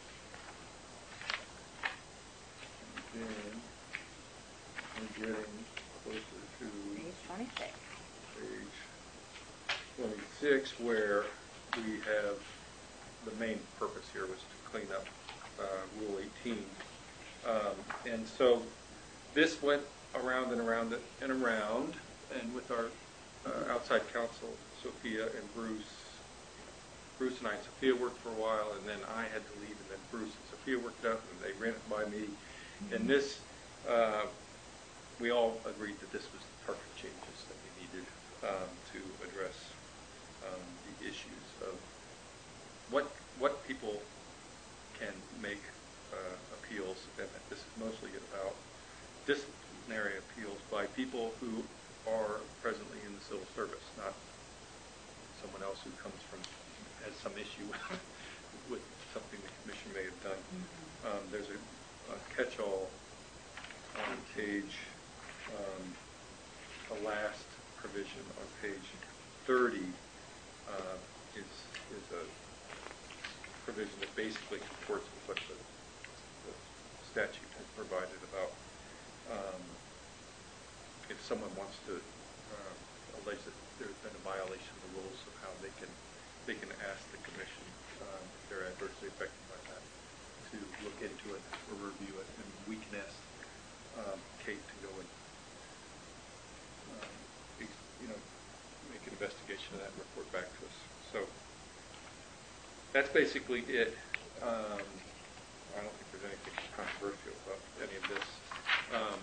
And then we're getting closer to Page twenty-six. page twenty-six, where we have the main purpose here was to clean up uh, Rule eighteen. Um, and so this went around and around and around, and with our uh, outside counsel, Sophia and Bruce, Bruce and I, Sophia worked for a while, and then I had to leave, and then Bruce and Sophia worked it up, and they ran it by me. And this, uh, we all agreed that this was the perfect changes that we needed um, to address um, the issues of what what people can make uh, appeals, and this is mostly about disciplinary appeals by people who are presently in the civil service, not someone else who comes from, has some issue with something the commission may have done. Mm-hmm. Um, there's a, a catch-all on page, um, the last provision on page thirty uh, is is a provision that basically comports with what the, the statute has provided about um, if someone wants to uh, allege that there's been a violation of the rules of how they can they can ask the commission um, if they're adversely affected by that to look into it or review it, and we can ask um, Kate to go and um, you know make an investigation of that and report back to us. So that's basically it. Um, I don't think there's anything controversial about any of this. Um,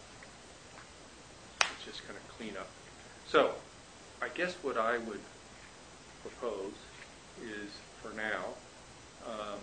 it's just kind of clean up. So I guess what I would propose is, for now, um,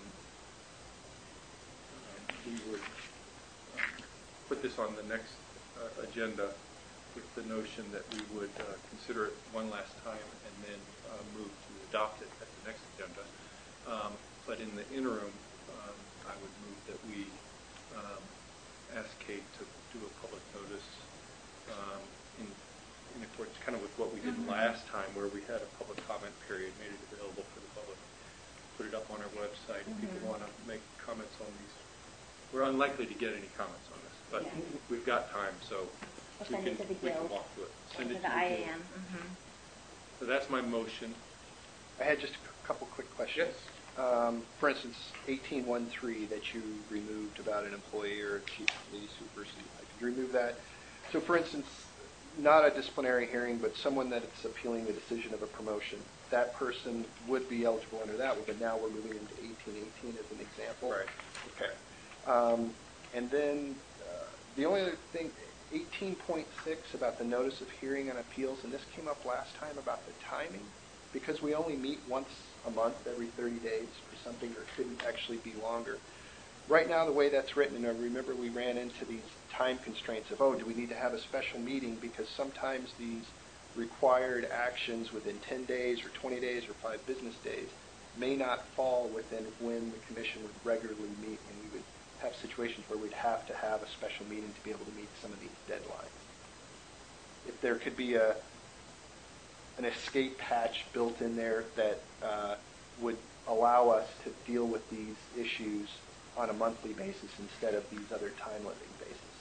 um, we would um, put this on the next uh, agenda with the notion that we would uh, consider it one last time and then uh, move to adopt it at the next agenda. Um, but in the interim, um, I would move that we um, ask Kate to do a public notice um, in, in accordance kind of with what we did Mm-hmm. last time, where we had a public comment period, made it available for the public, put it up on our website. If people Mhm. want to make comments on these, we're unlikely to get any comments on this, but Yeah. we've got time, so We'll we send can, it to the we can guild, walk through it. or Send to it the to I A guild. M. Mhm. So that's my motion. I had just a couple quick questions. Um, for instance, eighteen one three that you removed about an employee or a chief of police or person, I could remove that. So for instance, not a disciplinary hearing, but someone that's appealing the decision of a promotion, that person would be eligible under that one, but now we're moving into eighteen eighteen as an example. Right. Okay. Um, and then uh, the only other thing, eighteen point six about the notice of hearing on appeals, and this came up last time about the timing, because we only meet once a month, every thirty days or something, or it couldn't actually be longer. Right now, the way that's written, and I remember we ran into these time constraints of, oh, do we need to have a special meeting, because sometimes these required actions within ten days or twenty days or five business days may not fall within when the commission would regularly meet, and we would have situations where we'd have to have a special meeting to be able to meet some of these deadlines. If there could be a an escape hatch built in there that uh, would allow us to deal with these issues on a monthly basis instead of these other time limiting basis.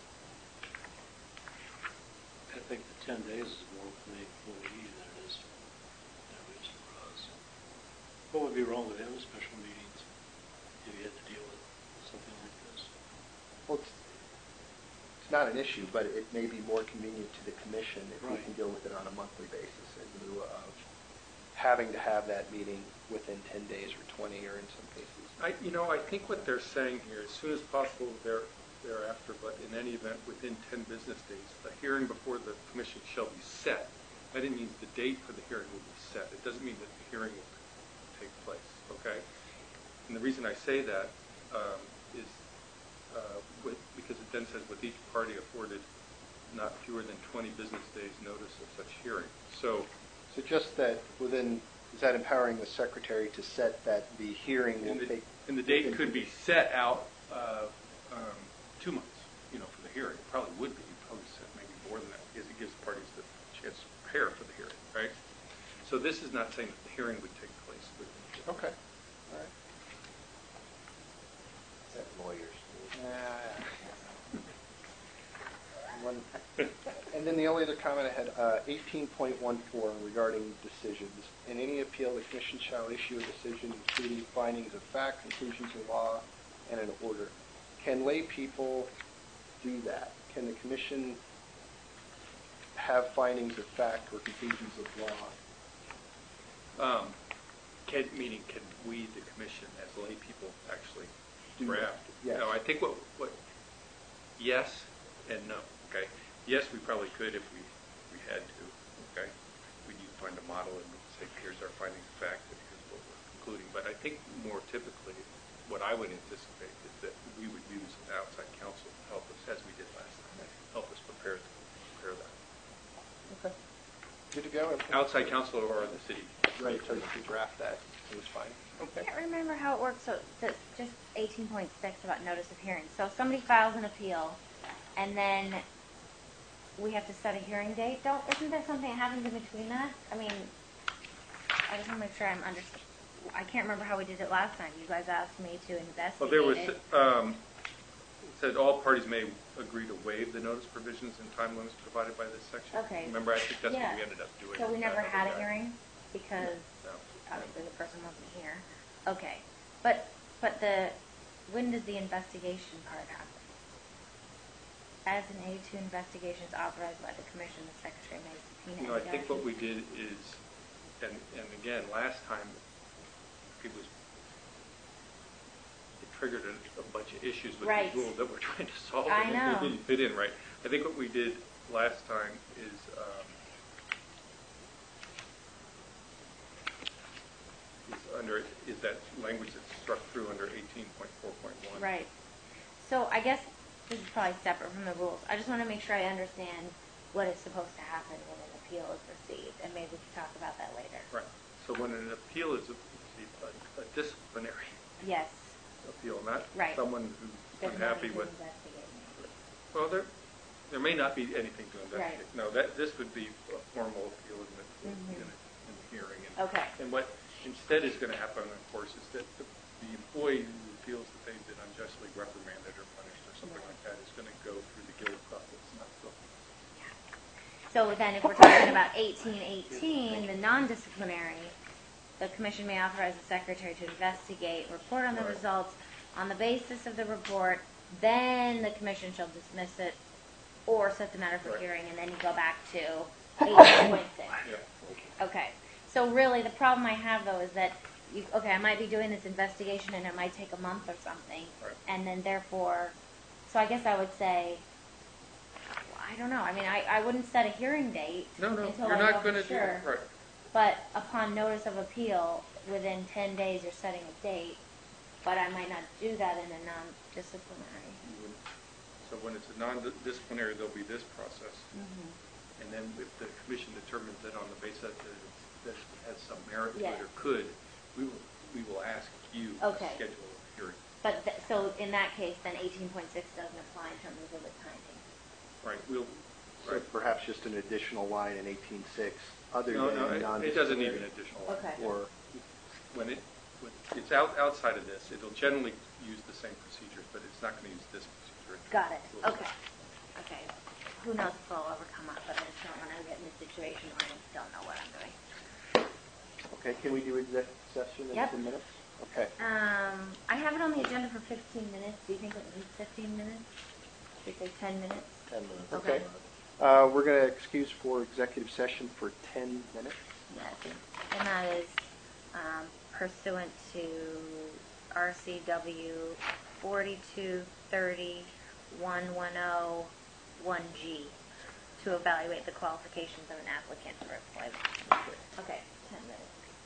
I think the ten days is more for the employee than it is, than it is for us. What would be wrong with having special meetings if you had to deal with something like this? Well, it's, it's not an issue, but it may be more convenient to the commission if we Right. can deal with it on a monthly basis in lieu of having to have that meeting within ten days or twenty, or in some cases. I, you know, I think what they're saying here, as soon as possible there, thereafter, but in any event, within ten business days, a hearing before the commission shall be set. That means the date for the hearing will be set. It doesn't mean that the hearing will take place, okay? And the reason I say that um, is uh, with, because it then says with each party afforded not fewer than twenty business days notice of such hearing. So, So just that within, is that empowering the secretary to set that the hearing will and the, take? and the date within- could be set out uh, um, two months, you know, for the hearing. It probably would be. You'd probably set maybe more than that, because it gives parties the chance to prepare for the hearing, right? So this is not saying that the hearing would take place within. Okay, all right. That lawyers. Uh, One- And then the only other comment I had, uh, eighteen point one four regarding decisions. In any appeal, the commission shall issue a decision including findings of fact, conclusions of law, and an order. Can lay people do that? Can the commission have findings of fact or conclusions of law? Um, can, meaning, can we, the commission, as lay people, actually Do draft? that, yes. No, I think what, what, yes and no, okay? Yes, we probably could if we, we had to, okay? We do find a model and say, here's our findings of fact, and here's what we're concluding. But I think more typically, what I would anticipate is that we would use outside counsel to help us, as we did last time, help us prepare, prepare that. Okay. Good to go? Outside counsel or the city. Right, so you can draft that. It was fine. I Okay. can't remember how it works, so it's just eighteen point six about notice of hearing. So if somebody files an appeal, and then we have to set a hearing date, don't, isn't there something that happens in between that? I mean, I just want to make sure I'm under, I can't remember how we did it last time. You guys asked me to investigate Well, there was, it. um, it said all parties may agree to waive the notice provisions and time limits provided by this section. Okay. Remember, I think that's what Yeah. we ended up doing. So we with never that had other a guy. hearing because No. obviously the person wasn't here. Okay, but, but the, when does the investigation part happen? As an A two investigation is authorized by the commission, the secretary may subpoena. You know, I any think what we document. did is, and, and again, last time, it was, it triggered a, a bunch of issues with Right. these rules that we're trying to solve. I and know. It didn't fit in right. I think what we did last time is, um, is under, is that language that's struck through under eighteen point four point one. Right. So I guess this is probably separate from the rules. I just want to make sure I understand what is supposed to happen when an appeal is received, and maybe we can talk about that later. Right. So when an appeal is received, a, a disciplinary Yes. appeal, not Right. someone who's There's unhappy nothing to with. investigate. Well, there, there may not be anything to investigate. Right. No, that, this would be a formal appeal in the, Mhm. in, a, in the hearing. And, Okay. And what instead is going to happen, of course, is that the, the employee who feels that they've been unjustly reprimanded or punished or something Right. like that is going to go through the guild process. Not so. So then if we're talking about eighteen eighteen, the non-disciplinary, the commission may authorize the secretary to investigate, report on the Right. results. On the basis of the report, then the commission shall dismiss it or set the matter for Right. hearing, and then you go back to eighteen point six. Yeah. Okay. So really, the problem I have, though, is that, you, okay, I might be doing this investigation, and it might take a month or something, Right. and then therefore, so I guess I would say, I don't know. I mean, I, I wouldn't set a hearing date No, no, until you're I know not going for to do sure. that. Right. But upon notice of appeal, within ten days, you're setting a date. But I might not do that in a non-disciplinary. You wouldn't. So when it's a non-disciplinary, there'll be this process. Mm-hmm. And then if the commission determines that on the basis that it, that it has some merit to Yes. it or could, we will, we will ask you Okay. to schedule a hearing. But th- so in that case, then eighteen point six doesn't apply in terms of the timing. Right, we'll, So right. perhaps just an additional line in eighteen six, other No, than no, it- non-disciplinary. it doesn't need an additional. one. Okay. Or, When it, when it's out, outside of this, it'll generally use the same procedures, but it's not going to use this procedure. Got it. We'll- Okay. Okay. Who knows if I'll ever come up, but I just don't want to get in a situation where I don't know what I'm doing. okay, can we do executive session in Yep. ten minutes? Okay. Um, I have it on the agenda for fifteen minutes. Do you think it needs fifteen minutes? Should we say ten minutes? Ten minutes. Okay. Uh, we're going to excuse for executive session for ten minutes. Yes. And that is um, pursuant to R C W forty-two thirty one ten one G to evaluate the qualifications of an applicant for employment. Okay, ten minutes.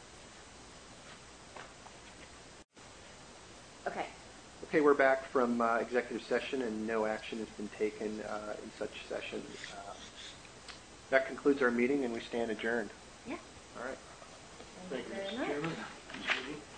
Okay. Okay, we're back from uh, executive session, and no action has been taken uh, in such session. Uh, that concludes our meeting, and we stand adjourned. Yeah. All right. Thank Thank you you, very Mister much. Chairman.